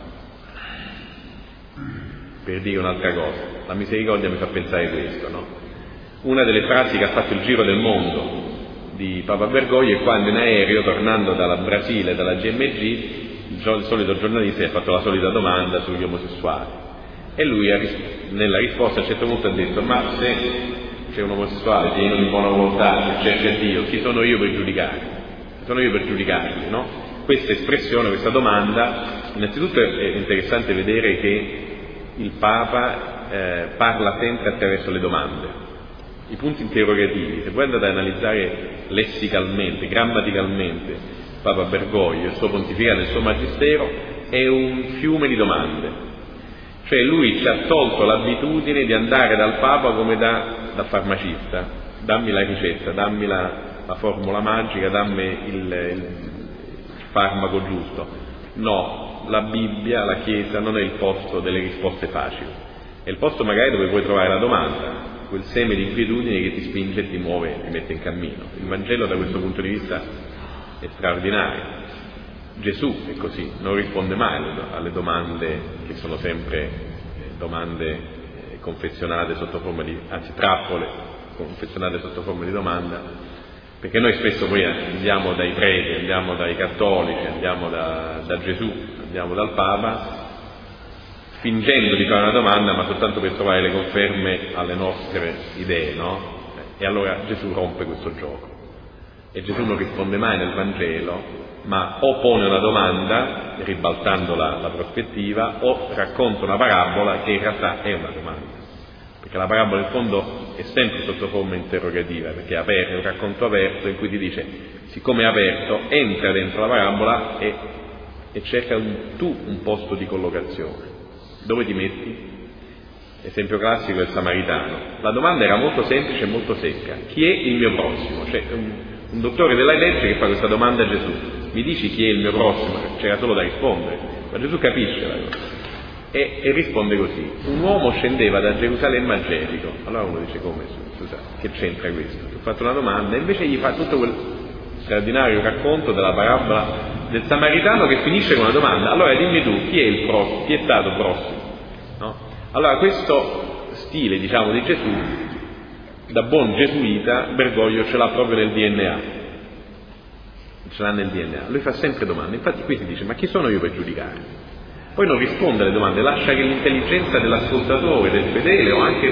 per dire un'altra cosa, la misericordia mi fa pensare questo, no? Una delle frasi che ha fatto il giro del mondo di Papa Bergoglio è quando in aereo, tornando dalla Brasile, dalla GMG, il solito giornalista gli ha fatto la solita domanda sugli omosessuali e lui nella risposta a un certo punto ha detto: ma se c'è un omosessuale pieno di buona volontà che cerca Dio, chi sono io per giudicarli? Chi sono io per giudicarli, no? Questa espressione, questa domanda, innanzitutto è interessante vedere che il Papa parla sempre attraverso le domande, i punti interrogativi. Se voi andate ad analizzare lessicalmente, grammaticalmente Papa Bergoglio, il suo pontificato, il suo magistero, è un fiume di domande. Cioè lui ci ha tolto l'abitudine di andare dal Papa come da farmacista: dammi la ricetta, dammi la formula magica, dammi il farmaco giusto. No, la Bibbia, la Chiesa non è il posto delle risposte facili, è il posto magari dove puoi trovare la domanda, quel seme di inquietudine che ti spinge e ti muove, ti mette in cammino. Il Vangelo da questo punto di vista è straordinario. Gesù è così, non risponde mai alle domande che sono sempre domande confezionate sotto forma di, anzi trappole confezionate sotto forma di domanda, perché noi spesso poi andiamo dai preti, andiamo dai cattolici, andiamo da Gesù, andiamo dal Papa, fingendo di fare una domanda ma soltanto per trovare le conferme alle nostre idee, no? E allora Gesù rompe questo gioco. E Gesù non risponde mai nel Vangelo, ma o pone una domanda ribaltando la prospettiva, o racconta una parabola che in realtà è una domanda, perché la parabola in fondo è sempre sotto forma interrogativa, perché è aperto, è un racconto aperto in cui ti dice: siccome è aperto, entra dentro la parabola e cerca un posto di collocazione. Dove ti metti? Esempio classico è il samaritano. La domanda era molto semplice e molto secca: chi è il mio prossimo? Cioè un dottore della legge che fa questa domanda a Gesù: mi dici chi è il mio prossimo? C'era solo da rispondere, ma Gesù capisce la cosa e risponde così: un uomo scendeva da Gerusalemme a Gerico. Allora uno dice: come, scusa, che c'entra questo? Ti ho fatto una domanda, e invece gli fa tutto quel straordinario racconto della parabola del samaritano che finisce con una domanda: allora dimmi tu, chi è il prossimo? Chi è stato prossimo? No? Allora questo stile, diciamo, di Gesù, da buon gesuita, Bergoglio ce l'ha proprio nel DNA, ce l'ha nel DNA. Lui fa sempre domande, infatti qui si dice: ma chi sono io per giudicare? Poi non risponde alle domande, lascia che l'intelligenza dell'ascoltatore, del fedele o anche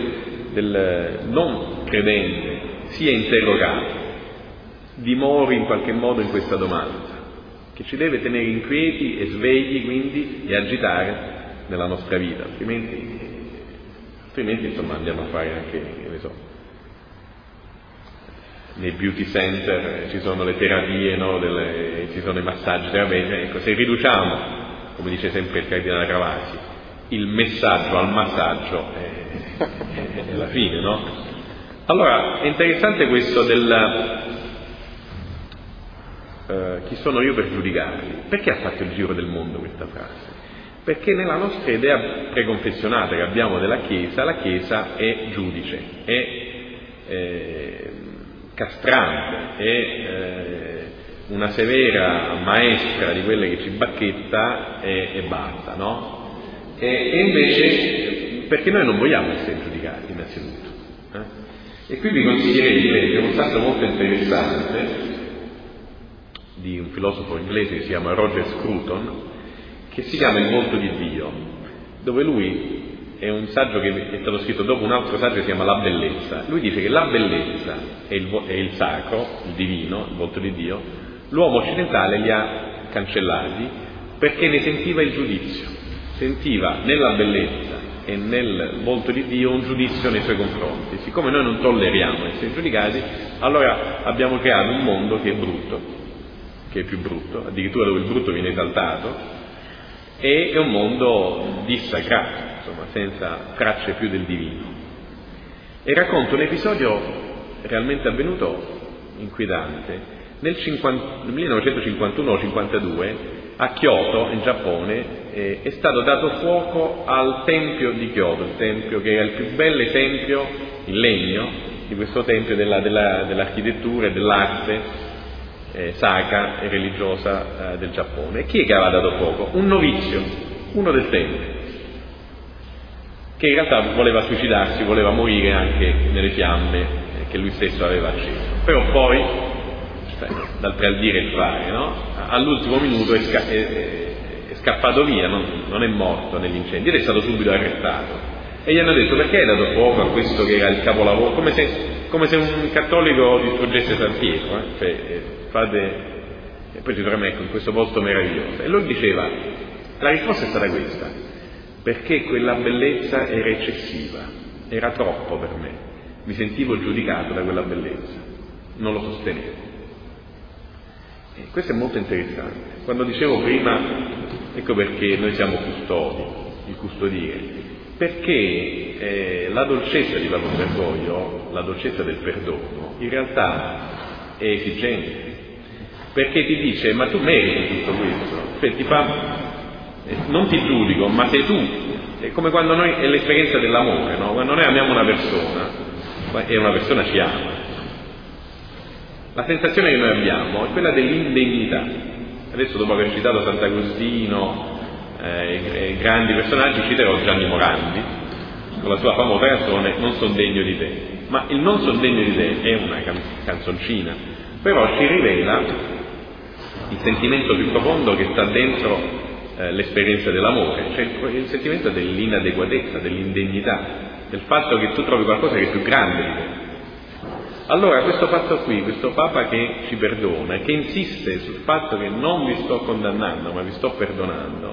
del non credente sia interrogato, dimori in qualche modo in questa domanda, che ci deve tenere inquieti e svegli, quindi, e agitare nella nostra vita, altrimenti insomma andiamo a fare anche, che ne so, nei beauty center ci sono le terapie, no? Ci sono i massaggi terapeutici. Ecco, se riduciamo, come dice sempre il cardinale Ravasi, il messaggio al massaggio è la fine, no? Allora è interessante questo chi sono io per giudicarli? Perché ha fatto il giro del mondo questa frase? Perché nella nostra idea preconfezionata che abbiamo della Chiesa, la Chiesa è giudice, è castrante, è una severa maestra di quelle che ci bacchetta e basta, no? E invece, perché noi non vogliamo essere giudicati innanzitutto. E qui vi consiglierei di leggere un saggio molto interessante di un filosofo inglese che si chiama Roger Scruton, che si chiama Il volto di Dio, dove lui, è un saggio che è stato scritto dopo un altro saggio che si chiama La bellezza. Lui dice che la bellezza e il sacro, il divino, il volto di Dio, l'uomo occidentale li ha cancellati perché ne sentiva il giudizio, sentiva nella bellezza e nel volto di Dio un giudizio nei suoi confronti. Siccome noi non tolleriamo essere giudicati, allora abbiamo creato un mondo che è brutto, che è più brutto, addirittura dove il brutto viene esaltato, e è un mondo dissacrato, insomma, senza tracce più del divino. E racconta un episodio realmente avvenuto, inquietante. Nel 1951 o 52 a Kyoto, in Giappone, è stato dato fuoco al tempio di Kyoto, il tempio che era il più bel esempio in legno di questo tempio, dell'architettura e dell'arte sacra e religiosa del Giappone. E chi è che aveva dato fuoco? Un novizio, uno del tempio, che in realtà voleva suicidarsi, voleva morire anche nelle fiamme che lui stesso aveva acceso. Però poi, dal tra il dire e il fare, no? All'ultimo minuto è scappato via, non è morto nell'incendio ed è stato subito arrestato. E gli hanno detto: perché hai dato fuoco a questo che era il capolavoro? Come se un cattolico distruggesse San Pietro, e poi ci troviamo, ecco, in questo posto meraviglioso. E lui diceva, la risposta è stata questa: perché quella bellezza era eccessiva, era troppo per me, mi sentivo giudicato da quella bellezza, non lo sostenevo. E questo è molto interessante. Quando dicevo prima, ecco perché noi siamo custodi, il custodire, perché la dolcezza di Papa Bergoglio, la dolcezza del perdono, in realtà è esigente, perché ti dice: ma tu meriti tutto questo, cioè ti fa, non ti giudico, ma sei tu. È come quando noi, è l'esperienza dell'amore, no? Quando noi amiamo una persona e una persona ci ama, la sensazione che noi abbiamo è quella dell'indegnità. Adesso, dopo aver citato Sant'Agostino, i grandi personaggi, citerò Gianni Morandi con la sua famosa canzone Non son degno di te. Ma il Non son degno di te è una canzoncina, però ci rivela il sentimento più profondo che sta dentro l'esperienza dell'amore, cioè il sentimento dell'inadeguatezza, dell'indegnità, del fatto che tu trovi qualcosa che è più grande di te. Allora questo fatto qui, questo Papa che ci perdona, che insiste sul fatto che non vi sto condannando ma vi sto perdonando,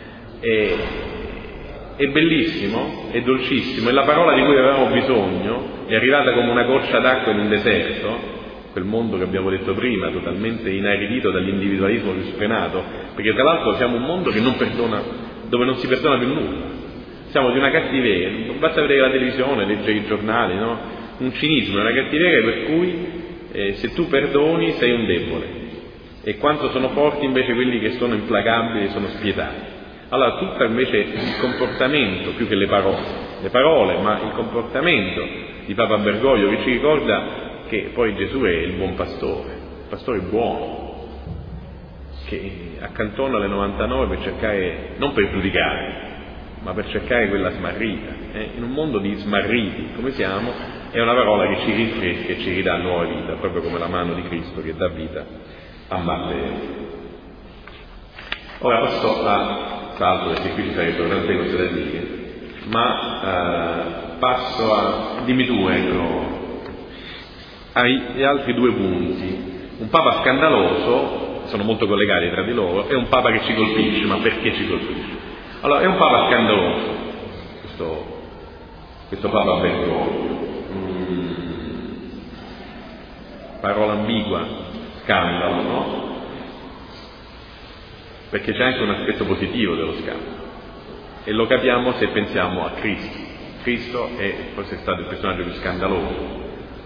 è bellissimo, è dolcissimo, è la parola di cui avevamo bisogno, è arrivata come una goccia d'acqua in un deserto, quel mondo che abbiamo detto prima, totalmente inaridito dall'individualismo più sfrenato, perché tra l'altro siamo un mondo che non perdona, dove non si perdona più nulla, siamo di una cattiveria, basta vedere la televisione, leggere i giornali, no? Un cinismo, una cattiveria per cui se tu perdoni sei un debole, e quanto sono forti invece quelli che sono implacabili, sono spietati. Allora tutto invece il comportamento, più che le parole, ma il comportamento di Papa Bergoglio, che ci ricorda che poi Gesù è il buon pastore, il pastore buono, che accantona le 99 per cercare, non per giudicare, ma per cercare quella smarrita. In un mondo di smarriti come siamo, è una parola che ci rinfresca e ci ridà nuova vita, proprio come la mano di Cristo che dà vita a Matteo. Ora passo a salvo, perché qui ci sarebbero tante cose da dire, ma passo a, dimmi tu, ecco, agli altri due punti. Un Papa scandaloso, sono molto collegati tra di loro, e un Papa che ci colpisce. Ma perché ci colpisce? Allora, è un Papa scandaloso questo Papa Bergoglio, parola ambigua, scandalo, no? Perché c'è anche un aspetto positivo dello scandalo, e lo capiamo se pensiamo a Cristo. Cristo è forse stato il personaggio più scandaloso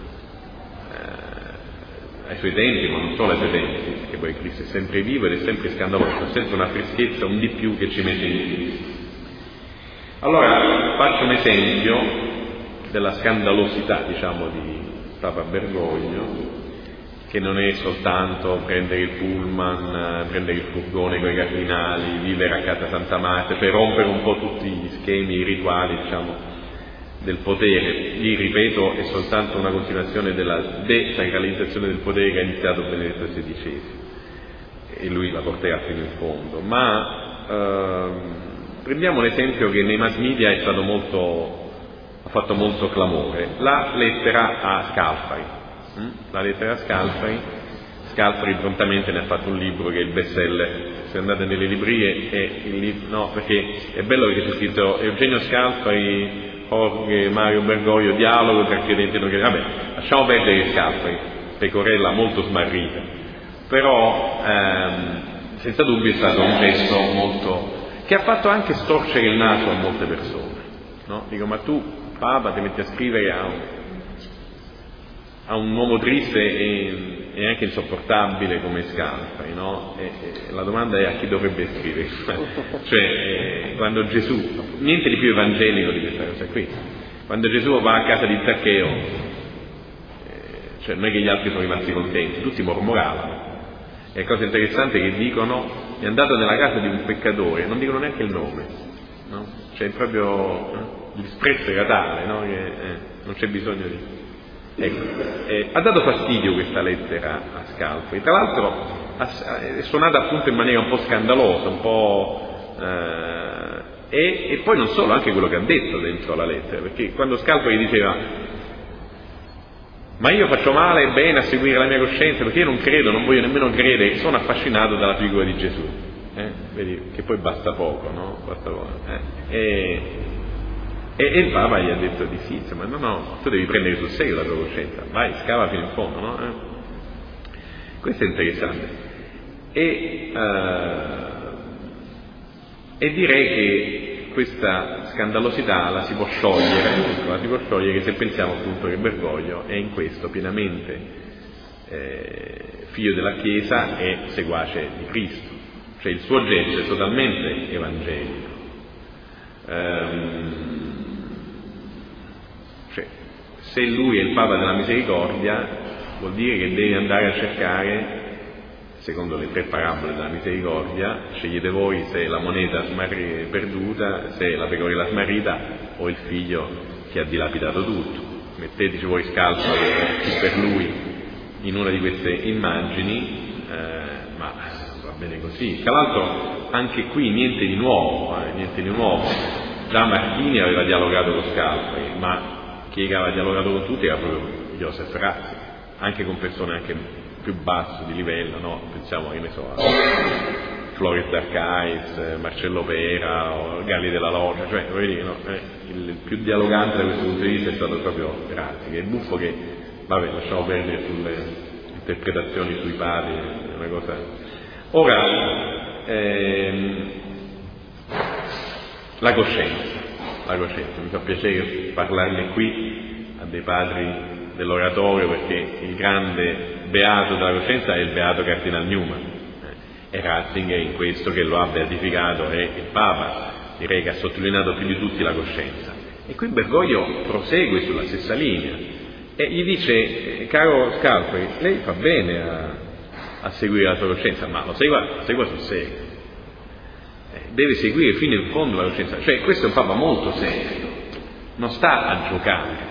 ai suoi tempi, ma non solo ai suoi tempi, perché poi Cristo è sempre vivo ed è sempre scandaloso, ha sempre una freschezza, un di più che ci mette in crisi. Allora faccio un esempio della scandalosità, diciamo, di Papa Bergoglio, che non è soltanto prendere il pullman, prendere il furgone con i cardinali, vivere a casa Santa Marta, cioè rompere un po' tutti gli schemi, i rituali, diciamo, del potere. Lì, ripeto, è soltanto una continuazione della desacralizzazione del potere che ha iniziato Benedetto XVI, e lui la porterà fino in fondo. Ma prendiamo un esempio che nei mass media è stato ha fatto molto clamore: la lettera a Scalfari. La lettera a Scalfari prontamente ne ha fatto un libro che è il bestseller. Se andate nelle librerie è il libro, no, perché è bello perché c'è scritto Eugenio Scalfari, Jorge Mario Bergoglio, dialogo tra credenti e non credenti. Vabbè, lasciamo perdere Scalfari, pecorella molto smarrita, però senza dubbio è stato un gesto molto, che ha fatto anche storcere il naso a molte persone, no? Dico, ma tu Papa ti metti a scrivere a un uomo triste e anche insopportabile come Scalfari, no? E la domanda è: a chi dovrebbe scrivere? Cioè, quando Gesù, niente di più evangelico di questa cosa qui, quando Gesù va a casa di Zaccheo cioè non è che gli altri sono rimasti contenti, tutti mormoravano. E la cosa interessante è che dicono: è andato nella casa di un peccatore, non dicono neanche il nome, no? Cioè proprio il disprezzo era tale, no? Che non c'è bisogno di... Ecco, ha dato fastidio questa lettera a Scalfari. Tra l'altro è suonata appunto in maniera un po' scandalosa, un po'... e poi non solo, anche quello che ha detto dentro la lettera, perché quando Scalfari diceva: ma io faccio male e bene a seguire la mia coscienza, perché io non credo, non voglio nemmeno credere, sono affascinato dalla figura di Gesù. Vedi che poi basta poco, no? Basta poco. E il Papa gli ha detto di sì, insomma, no, tu devi prendere sul serio la tua coscienza, vai, scava fino in fondo, no? Questo è interessante. E direi che questa scandalosità la si può sciogliere se pensiamo appunto che Bergoglio è in questo pienamente figlio della Chiesa e seguace di Cristo, cioè il suo gesto è totalmente evangelico. Cioè, se lui è il Papa della Misericordia, vuol dire che deve andare a cercare, secondo le 3 parabole della misericordia, scegliete voi se la moneta perduta, se la pecorella smarrita o il figlio che ha dilapidato tutto. Metteteci voi Scalfari per lui in una di queste immagini, ma va bene così. Tra l'altro anche qui niente di nuovo. Già Martini aveva dialogato con Scalfari, ma chi aveva dialogato con tutti era proprio Joseph Ratzinger, anche con persone anche più basso di livello, no? Pensiamo, che ne so, a Floris d'Arcais, Marcello Pera o Galli della Loggia, cioè voglio dire, no? Il più dialogante da questo punto di vista è stato proprio Ratzinger. È buffo che, vabbè, lasciamo perdere sulle interpretazioni sui padri, è una cosa. Ora, la coscienza, mi fa piacere parlarne qui a dei padri dell'oratorio, perché il grande beato della coscienza è il beato Cardinal Newman, e Ratzinger in questo che lo ha beatificato è il Papa, direi che ha sottolineato più di tutti la coscienza. E qui Bergoglio prosegue sulla stessa linea e gli dice: caro Scalfari, lei fa bene a seguire la sua coscienza, ma lo segua sul serio, deve seguire fino in fondo la coscienza. Cioè questo è un Papa molto serio, non sta a giocare.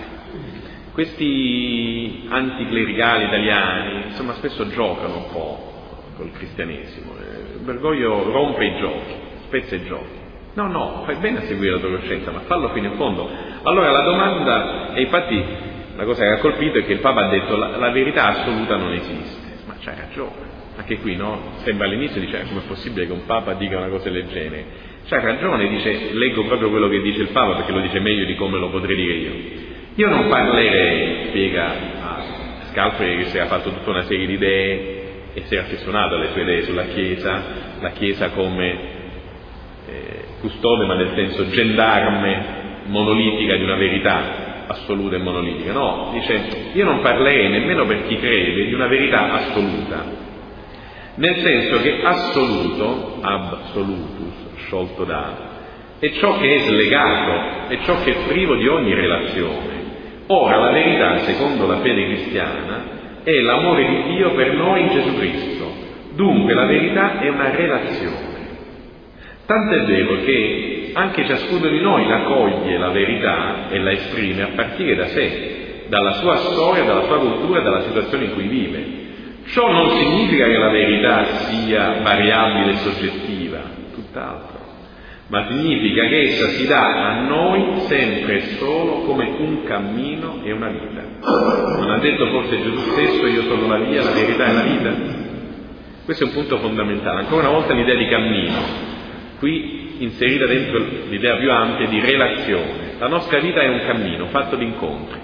Questi anticlericali italiani, insomma, spesso giocano un po' col cristianesimo. Bergoglio rompe i giochi, spezza i giochi. No, fai bene a seguire la tua coscienza, ma fallo fino in fondo. Allora la domanda, e infatti la cosa che ha colpito è che il Papa ha detto la verità assoluta non esiste. Ma c'ha ragione. Anche qui, no? Sembra all'inizio, dice, com'è possibile che un Papa dica una cosa del genere? C'ha ragione, dice, leggo proprio quello che dice il Papa, perché lo dice meglio di come lo potrei dire io. Io non parlerei, spiega a Scalfari, che si era fatto tutta una serie di idee e si era affezionato alle sue idee sulla Chiesa, la Chiesa come custode, ma nel senso gendarme monolitica di una verità assoluta e monolitica. No, dice, io non parlerei nemmeno per chi crede di una verità assoluta, nel senso che assoluto, absolutus, sciolto da, è ciò che è slegato, è ciò che è privo di ogni relazione. Ora la verità, secondo la fede cristiana, è l'amore di Dio per noi in Gesù Cristo. Dunque la verità è una relazione. Tant'è vero che anche ciascuno di noi la coglie la verità e la esprime a partire da sé, dalla sua storia, dalla sua cultura, dalla situazione in cui vive. Ciò non significa che la verità sia variabile e soggettiva, tutt'altro, ma significa che essa si dà a noi sempre e solo come un cammino e una vita. Non ha detto forse Gesù stesso: io sono la via, la verità e la vita? Questo è un punto fondamentale. Ancora una volta l'idea di cammino, qui inserita dentro l'idea più ampia di relazione. La nostra vita è un cammino fatto di incontri.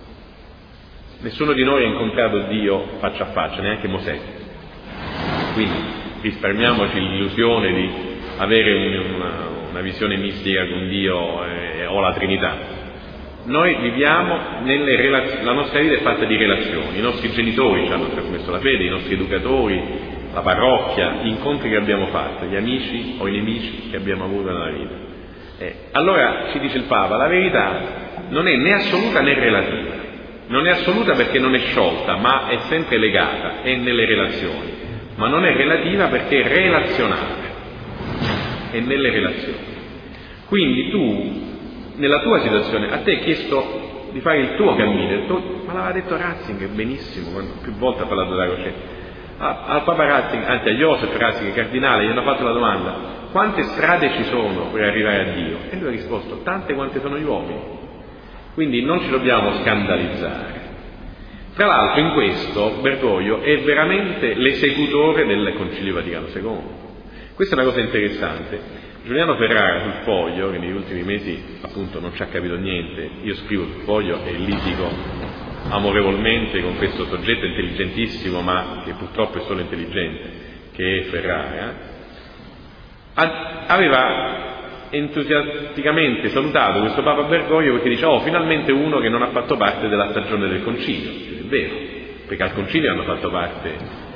Nessuno di noi ha incontrato Dio faccia a faccia, neanche Mosè. Quindi risparmiamoci l'illusione di avere una visione mistica con Dio o la Trinità. Noi viviamo la nostra vita è fatta di relazioni. I nostri genitori ci hanno trasmesso la fede, i nostri educatori, la parrocchia, gli incontri che abbiamo fatto, gli amici o i nemici che abbiamo avuto nella vita. Allora ci dice il Papa, la verità non è né assoluta né relativa, non è assoluta perché non è sciolta, ma è sempre legata, è nelle relazioni, ma non è relativa perché è relazionale, è nelle relazioni. Quindi tu, nella tua situazione, a te è chiesto di fare il tuo cammino, ma l'aveva detto Ratzinger benissimo, quando più volte ha parlato della coscienza. Al Papa Ratzinger, anzi a Joseph Ratzinger, cardinale, gli hanno fatto la domanda: quante strade ci sono per arrivare a Dio? E lui ha risposto: tante quante sono gli uomini. Quindi non ci dobbiamo scandalizzare. Tra l'altro in questo Bergoglio è veramente l'esecutore del Concilio Vaticano II. Questa è una cosa interessante. Giuliano Ferrara sul Foglio, che negli ultimi mesi appunto non ci ha capito niente, io scrivo sul Foglio e litigo amorevolmente con questo soggetto intelligentissimo, ma che purtroppo è solo intelligente, che è Ferrara, aveva entusiasticamente salutato questo Papa Bergoglio perché dice: oh, finalmente uno che non ha fatto parte della stagione del Concilio. È vero, perché al Concilio hanno fatto parte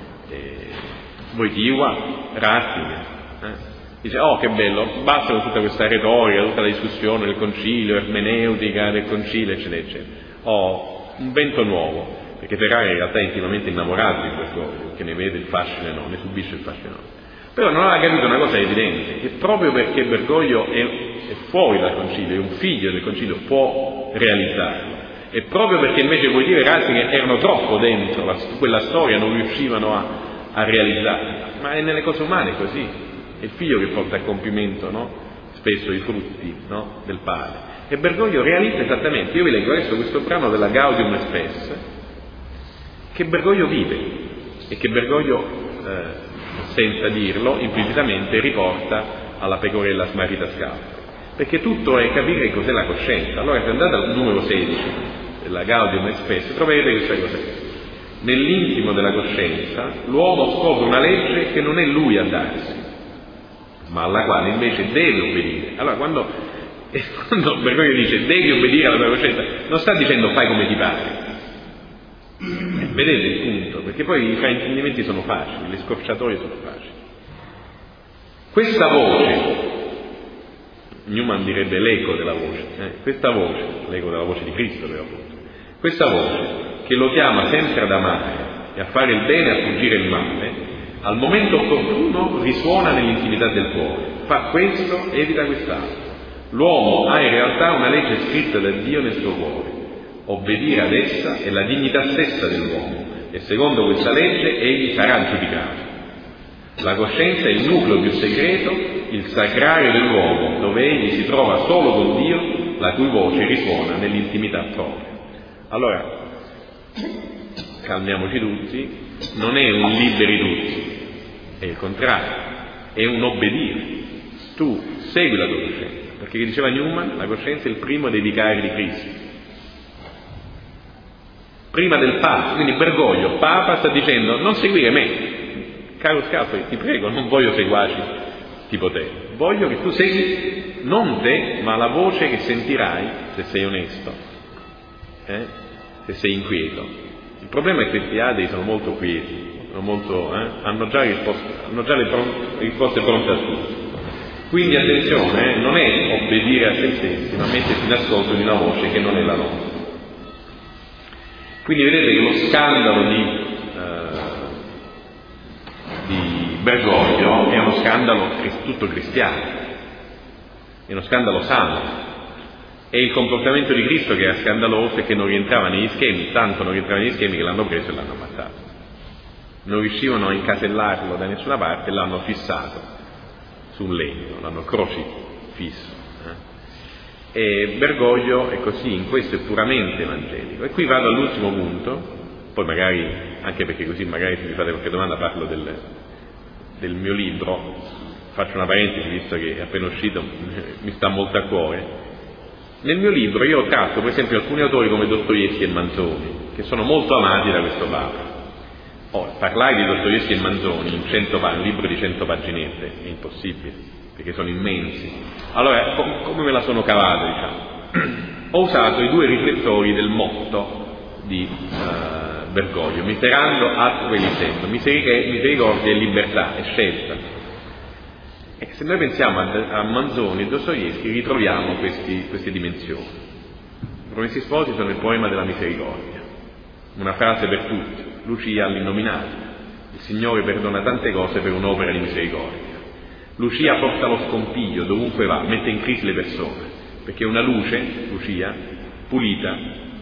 Wojtyła, Ratzinger. Dice: oh, che bello, basta con tutta questa retorica, tutta la discussione del Concilio, ermeneutica del Concilio, eccetera, eccetera. Oh, un vento nuovo, perché Ferrara in realtà è intimamente innamorato di Bergoglio, che ne vede il fascino enorme, ne subisce il fascino enorme. Però non aveva capito una cosa evidente, che proprio perché Bergoglio è fuori dal Concilio, è un figlio del Concilio, può realizzarlo. E proprio perché invece Wojtyła e Ratzinger erano troppo dentro quella storia, non riuscivano a realizzarla. Ma è nelle cose umane così, è il figlio che porta a compimento, no? Spesso i frutti, no? Del padre. E Bergoglio realizza esattamente. Io vi leggo adesso questo brano della Gaudium Spes che Bergoglio vive e che Bergoglio senza dirlo, implicitamente riporta alla pecorella smarrita scalza. Perché tutto è capire cos'è la coscienza. Allora, se andate al numero 16 della Gaudium Spes, troverete questa cosa. Nell'intimo della coscienza, l'uomo scopre una legge che non è lui a darsi, ma alla quale invece deve obbedire. Allora, quando Bergoglio dice devi obbedire alla tua coscienza, non sta dicendo fai come ti pare. Vedete il punto? Perché poi i fraintendimenti sono facili, le scorciatoie sono facili. Questa voce, Newman direbbe l'eco della voce, questa voce, l'eco della voce di Cristo però appunto, questa voce che lo chiama sempre ad amare e a fare il bene e a fuggire il male, al momento opportuno risuona nell'intimità del cuore. Fa questo, evita quest'altro. L'uomo ha in realtà una legge scritta da Dio nel suo cuore. Obbedire ad essa è la dignità stessa dell'uomo e secondo questa legge egli sarà giudicato. La coscienza è il nucleo più segreto, il sacrario dell'uomo, dove egli si trova solo con Dio, la cui voce risuona nell'intimità propria. Allora, calmiamoci tutti, non è un liberi tutti, è il contrario, è un obbedire. Tu segui la tua coscienza, perché diceva Newman, la coscienza è il primo dei vicari di Cristo. Prima del Papa, quindi Bergoglio, Papa, sta dicendo non seguire me, caro Scalzo, ti prego, non voglio seguaci tipo te, voglio che tu segui non te, ma la voce che sentirai se sei onesto, se sei inquieto. Il problema è che questi atei sono molto quieti, sono molto, hanno già le risposte pronte a tutto. Quindi attenzione, non è obbedire a se stessi, ma mettersi in ascolto di una voce che non è la nostra. Quindi vedete che lo scandalo di Bergoglio è uno scandalo tutto cristiano, è uno scandalo sano. È il comportamento di Cristo che era scandaloso e che non rientrava negli schemi, tanto non rientrava negli schemi che l'hanno preso e l'hanno ammazzato. Non riuscivano a incasellarlo da nessuna parte e l'hanno fissato su un legno, l'hanno crocifisso. E Bergoglio è così, in questo è puramente evangelico. E qui vado all'ultimo punto, poi magari, anche perché così magari se vi fate qualche domanda parlo del mio libro, faccio una parentesi visto che è appena uscito, mi sta molto a cuore. Nel mio libro io tratto per esempio alcuni autori come Dostoevskij e Manzoni, che sono molto amati da questo Papa. Parlare di Dostoevskij e Manzoni in un libro di 100 paginette è impossibile, perché sono immensi. Allora, come me la sono cavata, diciamo? Ho usato i due riflettori del motto di Bergoglio, miserando ad quellicendo, misericordia e libertà, e scelta. E se noi pensiamo a Manzoni e Dostoevskij ritroviamo queste dimensioni. I Promessi Sposi sono il poema della misericordia, Una frase per tutti, Lucia all'innominato. Il Signore perdona tante cose per un'opera di misericordia. Lucia porta lo scompiglio dovunque va, mette in crisi le persone, perché è una luce, Lucia, pulita,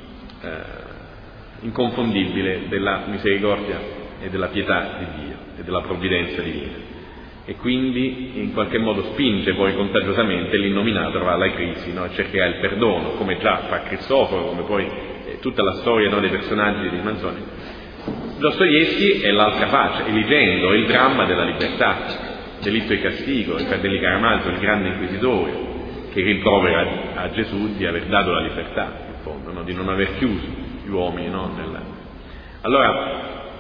inconfondibile della misericordia e della pietà di Dio e della provvidenza divina. E quindi in qualche modo spinge poi contagiosamente l'innominato alla crisi, no? Cercherà il perdono, come già fa Cristoforo, come poi tutta la storia, no, dei personaggi di Manzoni. Dostoevskij è l'altra faccia, Eligendo, è il dramma della libertà, delitto e castigo, il fratello Karamazov, il grande inquisitore, che rimprovera a Gesù di aver dato la libertà, in fondo, no? Di non aver chiuso gli uomini, no? Allora,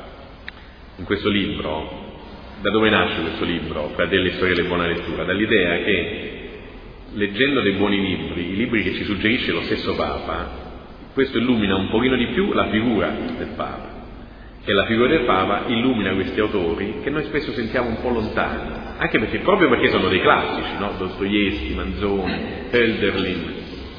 in questo libro, da dove nasce questo libro, Fratelli e sorelle buona lettura? Dall'idea che, leggendo dei buoni libri, i libri che ci suggerisce lo stesso Papa, questo illumina un pochino di più la figura del Papa, e la figura del Papa illumina questi autori che noi spesso sentiamo un po' lontani, anche perché proprio perché sono dei classici, no? Dostoevskij, Manzoni, Hölderlin,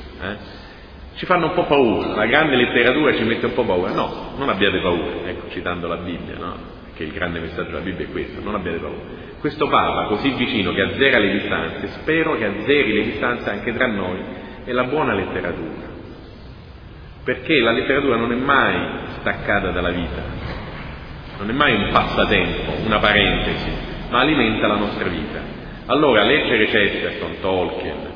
ci fanno un po' paura, la grande letteratura ci mette un po' paura. No, non abbiate paura, ecco, citando la Bibbia, no? Che il grande messaggio della Bibbia è questo, non abbiate paura. Questo Papa così vicino che azzera le distanze, spero che azzeri le distanze anche tra noi, è la buona letteratura, perché la letteratura non è mai staccata dalla vita, non è mai un passatempo, una parentesi, ma alimenta la nostra vita. Allora leggere Chesterton, Tolkien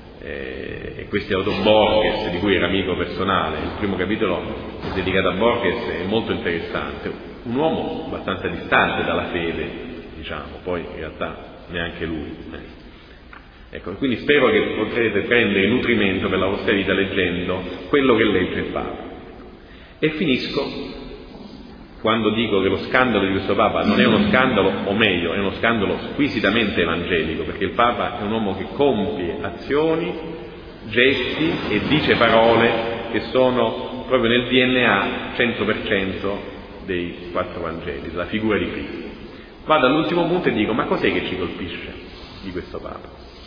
e questi Borges, di cui era amico personale, il primo capitolo è dedicato a Borges, è molto interessante, un uomo abbastanza distante dalla fede, diciamo, poi in realtà neanche lui. Ecco, quindi spero che potrete prendere nutrimento per la vostra vita leggendo quello che legge il Papa. E finisco quando dico che lo scandalo di questo Papa non è uno scandalo, o meglio, è uno scandalo squisitamente evangelico, perché il Papa è un uomo che compie azioni, gesti e dice parole che sono proprio nel DNA 100% dei 4 Vangeli, la figura di Cristo. Vado all'ultimo punto e dico: ma cos'è che ci colpisce di questo Papa?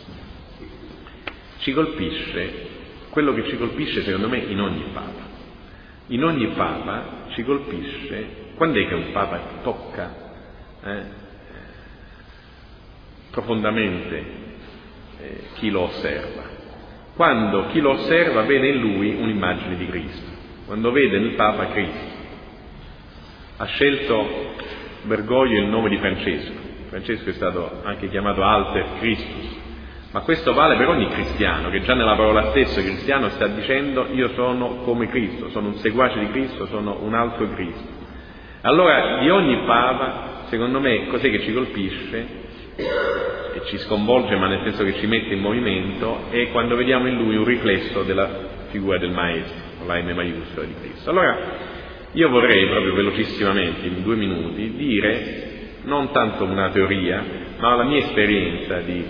Ci colpisce quello che ci colpisce secondo me in ogni Papa. In ogni Papa ci colpisce quando è che un Papa tocca profondamente chi lo osserva. Quando chi lo osserva vede in lui un'immagine di Cristo, quando vede nel Papa Cristo. Ha scelto Bergoglio il nome di Francesco. Francesco è stato anche chiamato Alter Christus, ma questo vale per ogni cristiano, che già nella parola stessa cristiano sta dicendo: io sono come Cristo, sono un seguace di Cristo, sono un altro Cristo. Allora, di ogni Papa, secondo me, cos'è che ci colpisce e ci sconvolge, ma nel senso che ci mette in movimento, è quando vediamo in lui un riflesso della figura del Maestro, con la M maiuscola di Cristo. Allora, io vorrei proprio velocissimamente, in 2 minuti, dire non tanto una teoria, ma la mia esperienza di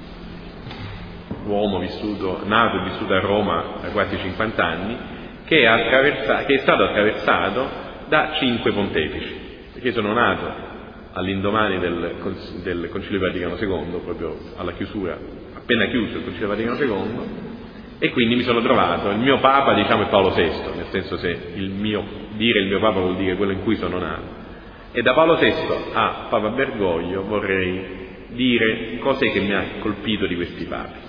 uomo nato e vissuto a Roma da quasi 50 anni, che è stato attraversato da 5 pontefici, perché sono nato all'indomani del Concilio Vaticano II, proprio alla chiusura, appena chiuso il Concilio Vaticano II, e quindi mi sono trovato, il mio Papa, diciamo, è Paolo VI, nel senso, se il mio Papa vuol dire quello in cui sono nato, e da Paolo VI a Papa Bergoglio vorrei dire cos'è che mi ha colpito di questi papi,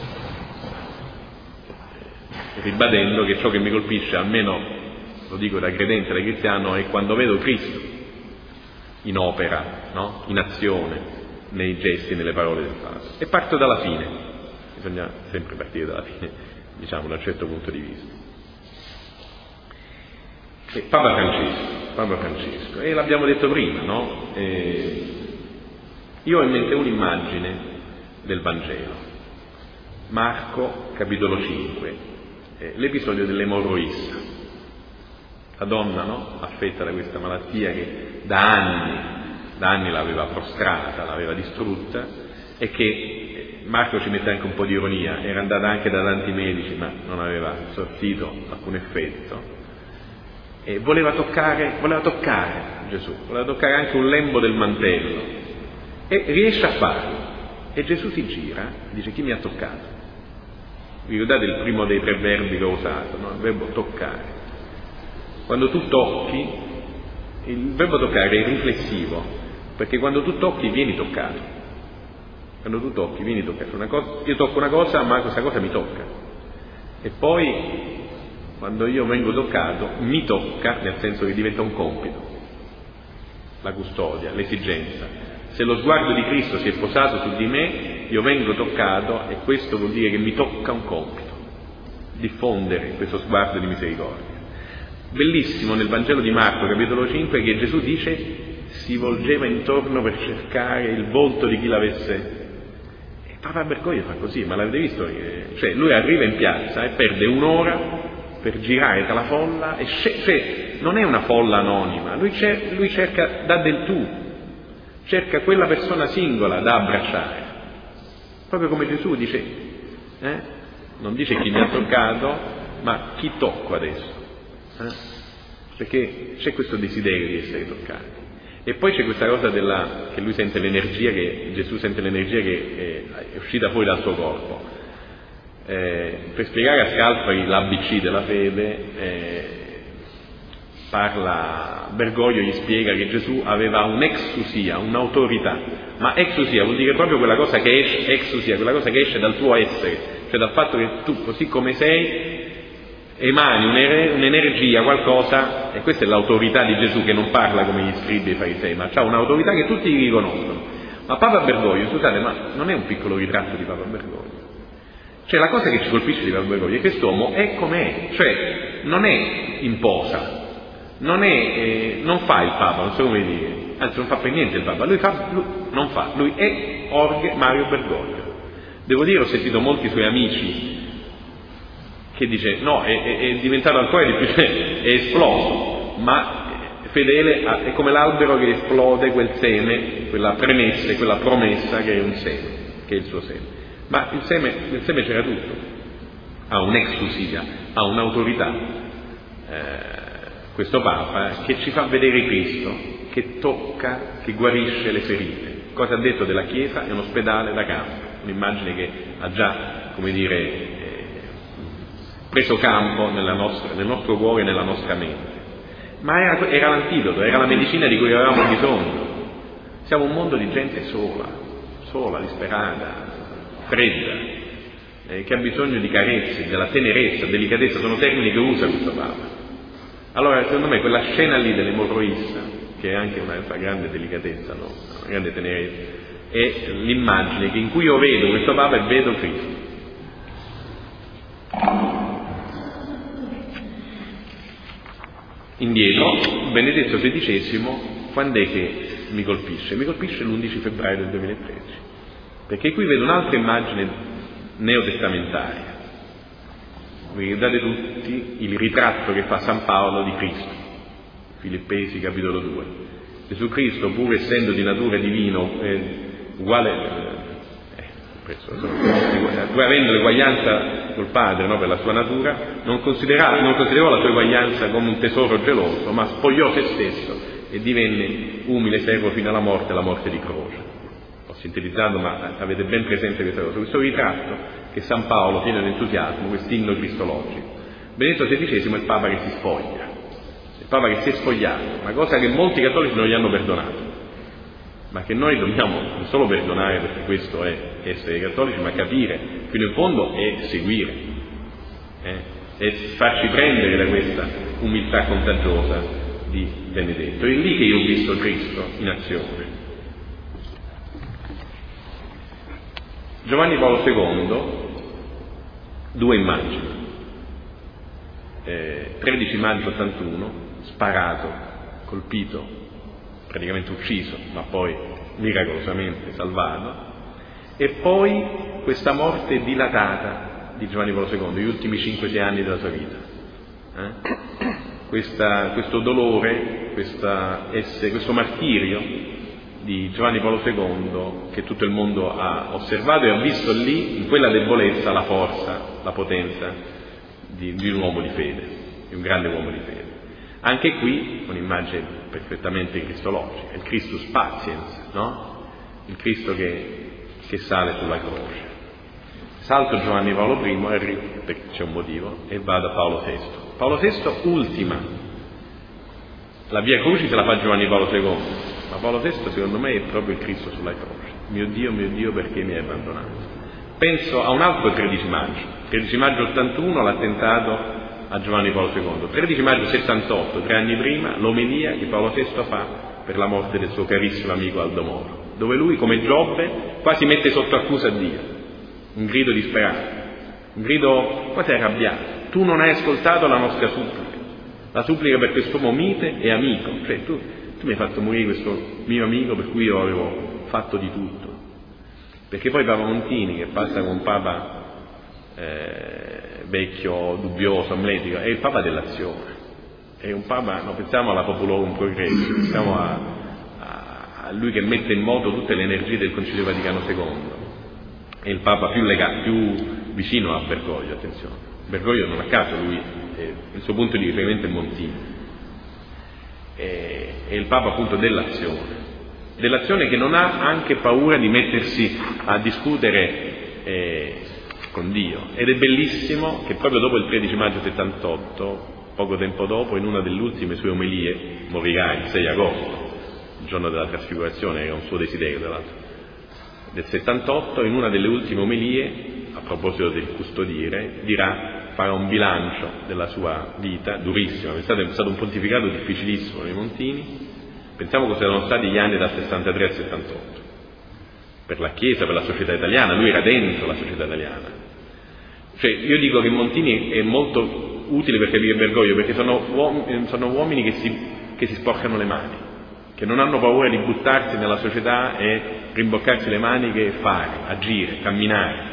ribadendo che ciò che mi colpisce, almeno lo dico da credente, da cristiano, è quando vedo Cristo in opera, no? In azione, nei gesti, nelle parole del Papa. E parto dalla fine. Bisogna sempre partire dalla fine, diciamo, da un certo punto di vista. Papa Francesco, e l'abbiamo detto prima, no? Io ho in mente un'immagine del Vangelo, Marco capitolo 5, l'episodio dell'emorroissa, la donna, no? Affetta da questa malattia che da anni l'aveva prostrata, l'aveva distrutta, e che Marco ci mette anche un po' di ironia, era andata anche da tanti medici ma non aveva sortito alcun effetto, e voleva toccare Gesù, voleva toccare anche un lembo del mantello, e riesce a farlo, e Gesù si gira e dice: chi mi ha toccato? Vi ricordate il primo dei 3 verbi che ho usato, no? Il verbo toccare. Quando tu tocchi, il verbo toccare è riflessivo, perché quando tu tocchi vieni toccato. Quando tu tocchi vieni toccato. Io tocco una cosa, ma questa cosa mi tocca. E poi, quando io vengo toccato, mi tocca, nel senso che diventa un compito. La custodia, l'esigenza. Se lo sguardo di Cristo si è posato su di me, io vengo toccato e questo vuol dire che mi tocca un compito. Diffondere questo sguardo di misericordia. Bellissimo nel Vangelo di Marco, capitolo 5, che Gesù dice si volgeva intorno per cercare il volto di chi l'avesse. E Papa Bergoglio fa così, ma l'avete visto? Cioè lui arriva in piazza e perde un'ora per girare tra la folla e cioè, non è una folla anonima, lui cerca, dà del tu, cerca quella persona singola da abbracciare, proprio come Gesù dice, non dice chi mi ha toccato, ma chi tocco adesso, perché c'è questo desiderio di essere toccati. E poi c'è questa cosa che lui sente l'energia, che Gesù sente l'energia che è uscita fuori dal suo corpo. Per spiegare a Scalfari l'ABC della fede, Bergoglio gli spiega che Gesù aveva un'exousia, un'autorità, ma exousia vuol dire proprio quella cosa che esce, exousia, quella cosa che esce dal tuo essere, cioè dal fatto che tu, così come sei, emani un'energia, qualcosa, e questa è l'autorità di Gesù, che non parla come gli scribi e i farisei, ma ha un'autorità che tutti riconoscono. Ma Papa Bergoglio, scusate, ma non è un piccolo ritratto di Papa Bergoglio? Cioè la cosa che ci colpisce di Papa Bergoglio è che quest'uomo è com'è, cioè non è in posa, non fa il Papa, non so come dire, anzi non fa per niente il Papa, lui è Jorge Mario Bergoglio. Devo dire, ho sentito molti suoi amici che dice no, è diventato ancora di più, è esploso, ma fedele è come l'albero che esplode quel seme, quella premessa, quella promessa che è un seme, che è il suo seme. Ma il seme c'era tutto, ha un'exousia, ha un'autorità, questo Papa, che ci fa vedere Cristo, che tocca, che guarisce le ferite. Cosa ha detto della Chiesa? È un ospedale da campo, un'immagine che ha già, come dire, preso campo nel nostro cuore e nella nostra mente. Ma era l'antidoto, era la medicina di cui avevamo bisogno. Siamo un mondo di gente sola, disperata, fredda, che ha bisogno di carezze, della tenerezza, delicatezza, sono termini che usa questo Papa. Allora, secondo me, quella scena lì dell'emorroista, che è anche una grande delicatezza, no? Una grande tenerezza, è l'immagine in cui io vedo questo Papa e vedo Cristo. Indietro, Benedetto XVI, quando è che mi colpisce? Mi colpisce l'11 febbraio del 2013, perché qui vedo un'altra immagine neotestamentaria. Vi ricordate tutti il ritratto che fa San Paolo di Cristo, Filippesi capitolo 2. Gesù Cristo, pur essendo di natura divino, avendo l'eguaglianza col Padre, no, per la sua natura, non considerò la sua eguaglianza come un tesoro geloso, ma spogliò se stesso e divenne umile servo fino alla morte, la morte di croce. Ho sintetizzato, ma avete ben presente questa cosa, questo ritratto che San Paolo tiene l'entusiasmo, quest'inno cristologico. Benedetto XVI è il Papa che si spoglia, il Papa che si è spogliato, una cosa che molti cattolici non gli hanno perdonato, ma che noi dobbiamo non solo perdonare, perché questo è essere cattolici, ma capire fino in fondo e seguire, e farci prendere da questa umiltà contagiosa di Benedetto. È lì che io ho visto Cristo in azione. Giovanni Paolo II, 2 immagini, 13 maggio 81, sparato, colpito, praticamente ucciso, ma poi miracolosamente salvato, e poi questa morte dilatata di Giovanni Paolo II, gli ultimi 5-6 anni della sua vita. Questo dolore, questo martirio di Giovanni Paolo II, che tutto il mondo ha osservato e ha visto lì, in quella debolezza, la forza, la potenza di un uomo di fede, di un grande uomo di fede. Anche qui un'immagine perfettamente cristologica, il Christus Patiens, no? Il Cristo che sale sulla croce. Salto Giovanni Paolo I, perché c'è un motivo, e vado a Paolo VI. Paolo VI ultima La Via Crucis la fa Giovanni Paolo II, ma Paolo VI secondo me è proprio il Cristo sulla croce. Mio Dio, perché mi hai abbandonato? Penso a un altro 13 maggio. 13 maggio 81 l'attentato a Giovanni Paolo II. 13 maggio 78, 3 anni prima, l'omelia che Paolo VI fa per la morte del suo carissimo amico Aldo Moro, dove lui, come Giobbe, quasi mette sotto accusa Dio. Un grido disperato, un grido quasi arrabbiato. Tu non hai ascoltato la nostra supplica. La supplica per quest'uomo mite e amico, cioè tu mi hai fatto morire questo mio amico per cui io avevo fatto di tutto. Perché poi Papa Montini, che passa con un Papa vecchio, dubbioso, amletico, è il Papa dell'azione, è un Papa, non pensiamo alla Populorum Progressio, pensiamo a lui che mette in moto tutte le energie del Concilio Vaticano II, è il Papa più vicino a Bergoglio, attenzione. Bergoglio non a caso lui, il suo punto di riferimento è Montini, è il Papa appunto dell'azione che non ha anche paura di mettersi a discutere con Dio, ed è bellissimo che proprio dopo il 13 maggio 78, poco tempo dopo, in una delle ultime sue omelie, morirà il 6 agosto, il giorno della trasfigurazione, era un suo desiderio tra l'altro, del 78, in una delle ultime omelie, a proposito del custodire, farà un bilancio della sua vita, durissimo. Pensate, è stato un pontificato difficilissimo nei Montini. Pensiamo cosa erano stati gli anni dal 63 al 78 per la Chiesa, per la società italiana. Lui era dentro la società italiana. Cioè, io dico che Montini è molto utile per capire Bergoglio, perché sono uomini che si sporcano le mani, che non hanno paura di buttarsi nella società e rimboccarsi le maniche e fare, agire, camminare.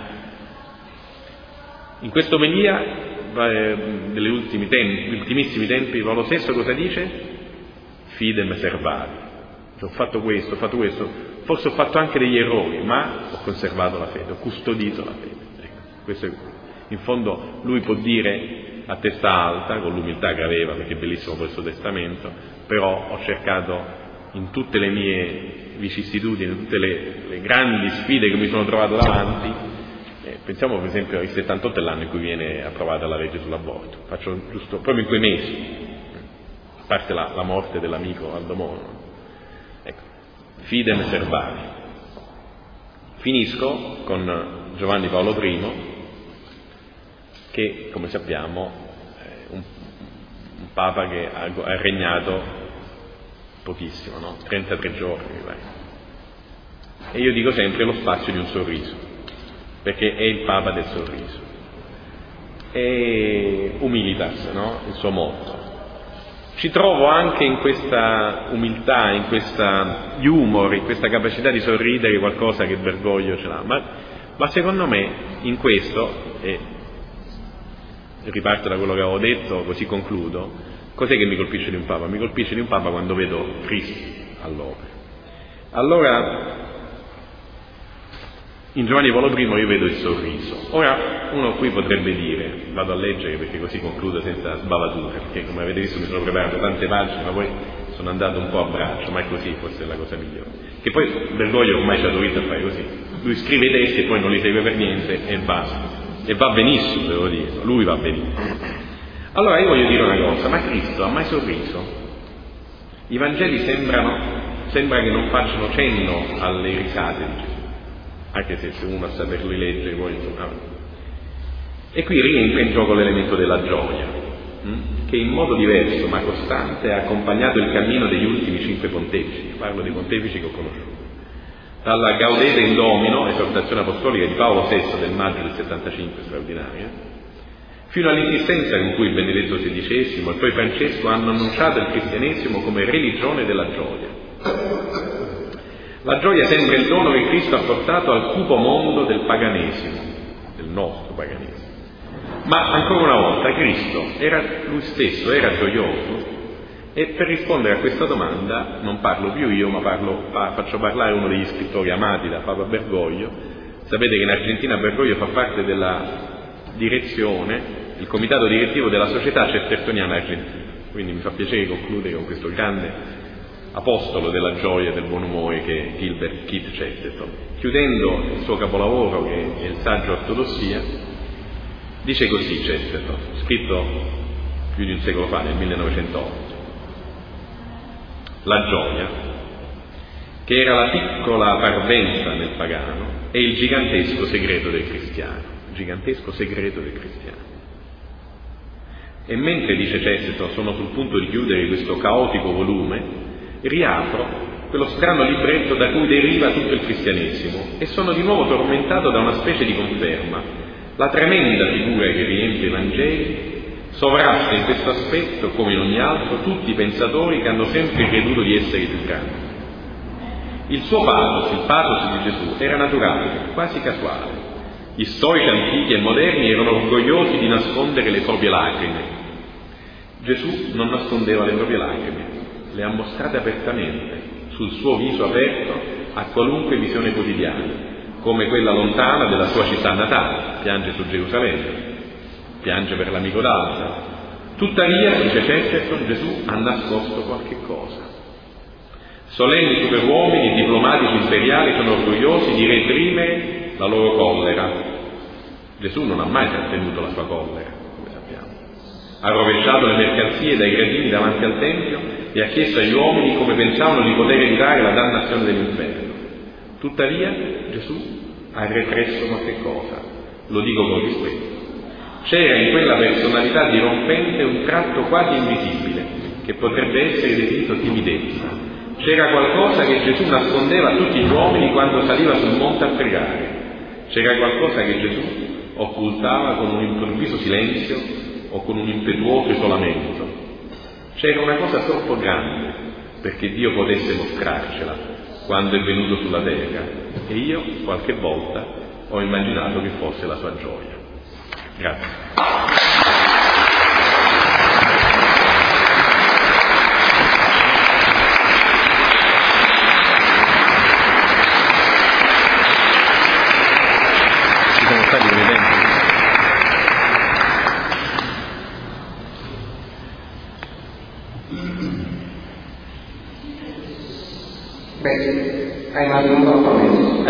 In questa omelia degli ultimissimi tempi, Paolo VI cosa dice? Fidem servare. Cioè, ho fatto questo, forse ho fatto anche degli errori, ma ho conservato la fede, ho custodito la fede. Ecco, questo in fondo lui può dire a testa alta, con l'umiltà che aveva, perché è bellissimo questo testamento, però ho cercato in tutte le mie vicissitudini, in tutte le grandi sfide che mi sono trovato davanti. Pensiamo per esempio il 78 è l'anno in cui viene approvata la legge sull'aborto, faccio giusto proprio in quei mesi, a parte la morte dell'amico Aldo Moro. Ecco, fidem servare. Finisco con Giovanni Paolo I, che come sappiamo è un Papa che ha regnato pochissimo, no? 33 giorni mi pare. E io dico sempre lo spazio di un sorriso, perché è il Papa del sorriso, e humilitas, no? Il suo motto. Ci trovo anche in questa umiltà, in questa humor, in questa capacità di sorridere, qualcosa che Bergoglio ce l'ha, ma secondo me in questo, e riparto da quello che avevo detto, così concludo, cos'è che mi colpisce di un Papa? Mi colpisce di un Papa quando vedo Cristo all'opera. Allora, in Giovanni Paolo I io vedo il sorriso. Ora uno qui potrebbe dire, vado a leggere perché così concludo senza sbavature, perché come avete visto mi sono preparato tante pagine, ma poi sono andato un po' a braccio, ma è così, forse è la cosa migliore. Che poi Bergoglio ormai ci ha dovuto fare così, lui scrive i testi e poi non li segue per niente e basta, e va benissimo, devo dire, lui va benissimo. Allora io voglio dire una cosa, ma Cristo ha mai sorriso? I Vangeli sembra che non facciano cenno alle risate di Gesù, anche se uno a saperli leggere poi insomma. E qui rientra in gioco l'elemento della gioia, che in modo diverso ma costante ha accompagnato il cammino degli ultimi 5 pontefici. Parlo dei pontefici che ho conosciuto, dalla Gaudete in Domino, esortazione apostolica di Paolo VI del maggio del 75, straordinaria, fino all'insistenza con cui il Benedetto XVI e poi Francesco hanno annunciato il cristianesimo come religione della gioia. La gioia sembra il dono che Cristo ha portato al cupo mondo del paganesimo, del nostro paganesimo. Ma ancora una volta Cristo lui stesso era gioioso, e per rispondere a questa domanda non parlo più io, ma faccio parlare uno degli scrittori amati da Papa Bergoglio. Sapete che in Argentina Bergoglio fa parte della direzione, il comitato direttivo della Società Chestertoniana Argentina, quindi mi fa piacere concludere con questo grande apostolo della gioia e del buon umore che è Gilbert Keith Chesterton. Chiudendo il suo capolavoro, che è il Saggio Ortodossia, dice così Chesterton, scritto più di un secolo fa, nel 1908: la gioia, che era la piccola parvenza nel pagano, e il gigantesco segreto del cristiano. Gigantesco segreto del cristiano. E mentre, dice Chesterton, sono sul punto di chiudere questo caotico volume, riapro quello strano libretto da cui deriva tutto il cristianesimo e sono di nuovo tormentato da una specie di conferma. La tremenda figura che riempie i Vangeli sovrasta in questo aspetto, come in ogni altro, tutti i pensatori che hanno sempre creduto di essere più grandi. Il suo pathos, il pathos di Gesù, era naturale, quasi casuale. Gli storici antichi e moderni erano orgogliosi di nascondere le proprie lacrime. Gesù non nascondeva le proprie lacrime, le ha mostrate apertamente, sul suo viso aperto a qualunque visione quotidiana, come quella lontana della sua città natale, piange su Gerusalemme, piange per l'amico d'Alza. Tuttavia, dice Chesterton, Gesù ha nascosto qualche cosa. Solenni superuomini e diplomatici imperiali sono orgogliosi di reprimere la loro collera. Gesù non ha mai trattenuto la sua collera, come sappiamo. Ha rovesciato le mercanzie dai gradini davanti al Tempio e ha chiesto agli uomini come pensavano di poter evitare la dannazione dell'inferno. Tuttavia, Gesù ha represso qualche cosa. Lo dico con rispetto. C'era in quella personalità dirompente un tratto quasi invisibile, che potrebbe essere definito timidezza. C'era qualcosa che Gesù nascondeva a tutti gli uomini quando saliva sul monte a pregare. C'era qualcosa che Gesù occultava con un improvviso silenzio o con un impetuoso isolamento. C'era una cosa troppo grande perché Dio potesse mostrarcela quando è venuto sulla terra, e io qualche volta ho immaginato che fosse la sua gioia. Grazie. Hai mandato un compromesso.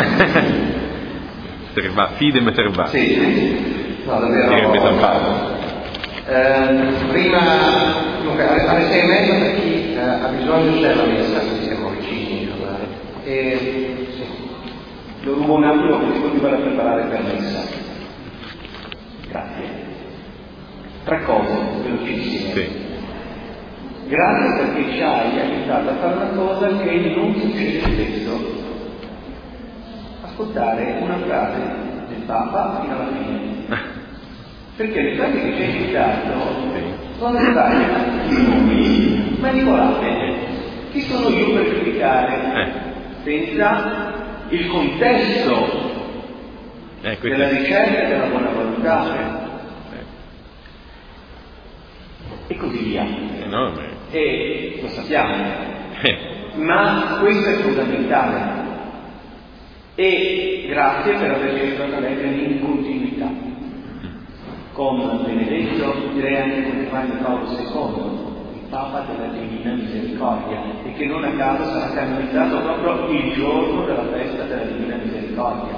Fidem serva. Sì, no, davvero. Direbbe San Paolo. Prima, dunque, alle 6:30 per chi ha bisogno c'è la messa, quindi siamo vicini. E sì, lo rubo un attimo perché così vado a preparare per messa. Grazie. 3 cose velocissime. Sì. Grazie perché ci hai aiutato a fare una cosa che non succede spesso. Ascoltare una frase del Papa fino alla fine. Perché le frasi che ci hai citato sono state nomi manipolate. Chi sono io per giudicare? Senza il contesto della ricerca e della buona volontà. E così via. E lo sappiamo. Ma questo è fondamentale. E grazie per averci aiutato a leggere in continuità. Con Benedetto, direi anche con Giovanni Paolo II, il Papa della Divina Misericordia, e che non a caso sarà canonizzato proprio il giorno della festa della Divina Misericordia.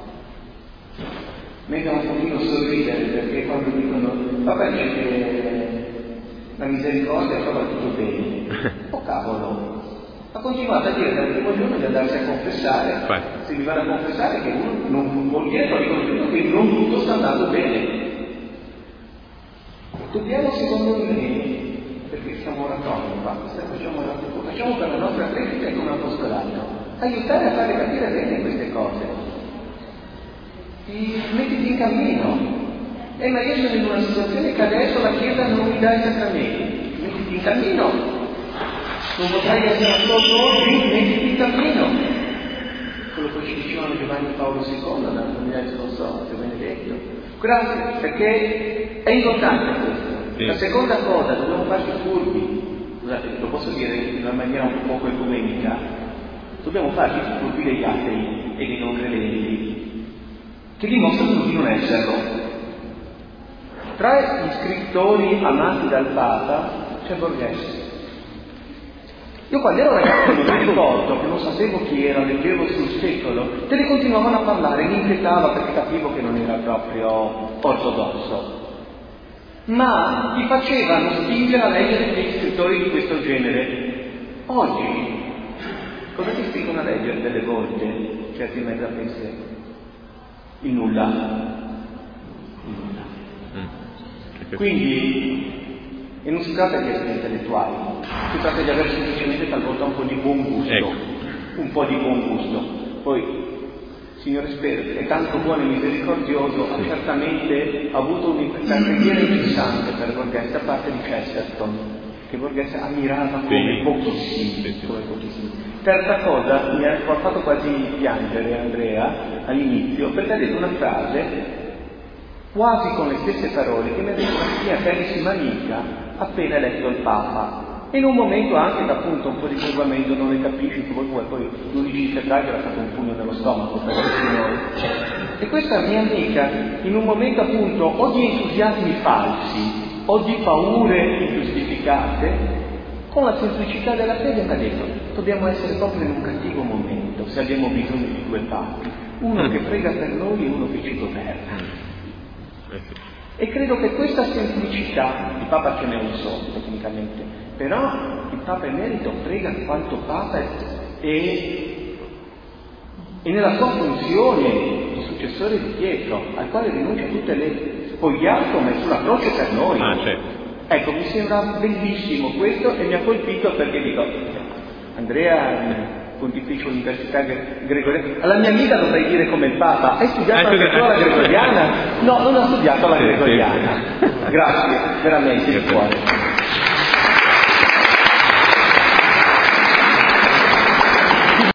Mette un pochino sorridere perché quando dicono Papa dice che la misericordia trova tutto bene. Oh cavolo! Ha continuato a dire dal primo giorno di andarsi a confessare. Se mi vanno a confessare che uno non vuol dire che non tutto sta andando bene. Dobbiamo, secondo me, perché siamo raccolti qua, facciamo per la nostra crescita e come apostolato, aiutare a fare capire bene queste cose. Mettiti in cammino. Ma io sono in una situazione che adesso la Chiesa non mi dà i sacramenti. Mettiti in cammino. Non potrai essere ascoltato, mettiti in cammino. Quello che ci dicevano Giovanni Paolo II dal 2000 scorso, Benedetto. Grazie, perché è importante questo. Sì. La seconda cosa, dobbiamo farci furbi. Scusate, lo posso dire in una maniera un poco ecumenica. Dobbiamo farci furbi degli atei e dei non credenti, che dimostrano di non esserlo. Tra gli scrittori amati dal Papa c'è Borghese. Io quando ero ragazzo non mi ricordo, che non sapevo chi era, leggevo sul secolo, te ne continuavano a parlare, mi inquietava perché capivo che non era proprio ortodosso. Ma ti facevano spingere a leggere degli scrittori di questo genere. Oggi, cosa ti spingono a leggere delle volte certi mezzi pensieri? Il nulla. Quindi, e non si tratta di essere intellettuali, si tratta di avere semplicemente talvolta un po' di buon gusto, un po' di buon gusto. Poi, Signore spero, è tanto buono e misericordioso, ha certamente avuto una preghiera incessante per Borghese da parte di Chesterton, che Borghese ammirava come pochissimi. Terza cosa, mi ha fatto quasi piangere Andrea all'inizio, perché ha detto una frase quasi con le stesse parole che mi ha detto una mia carissima amica appena eletto il Papa, in un momento anche che appunto un po' di turbamento non le capisci come vuoi, poi l'11 febbraio era stato un pugno nello stomaco per tutti noi. E questa mia amica, in un momento appunto o di entusiasmi falsi o di paure ingiustificate, con la semplicità della fede mi ha detto: dobbiamo essere proprio in un cattivo momento se abbiamo bisogno di due papi, uno che prega per noi e uno che ci governa. E credo che questa semplicità, il Papa ce n'è un solo tecnicamente, però il Papa emerito prega quanto Papa e nella sua funzione di successore di Pietro, al quale rinuncia tutte le spogliato, ma è sulla croce per noi. Certo. Ecco, mi sembra bellissimo questo e mi ha colpito perché dico, Andrea, Pontificio Università Gregoriana, alla mia amica dovrei dire come il Papa: hai studiato anche tu la Gregoriana? No, non ho studiato la Gregoriana. Grazie, veramente di cuore.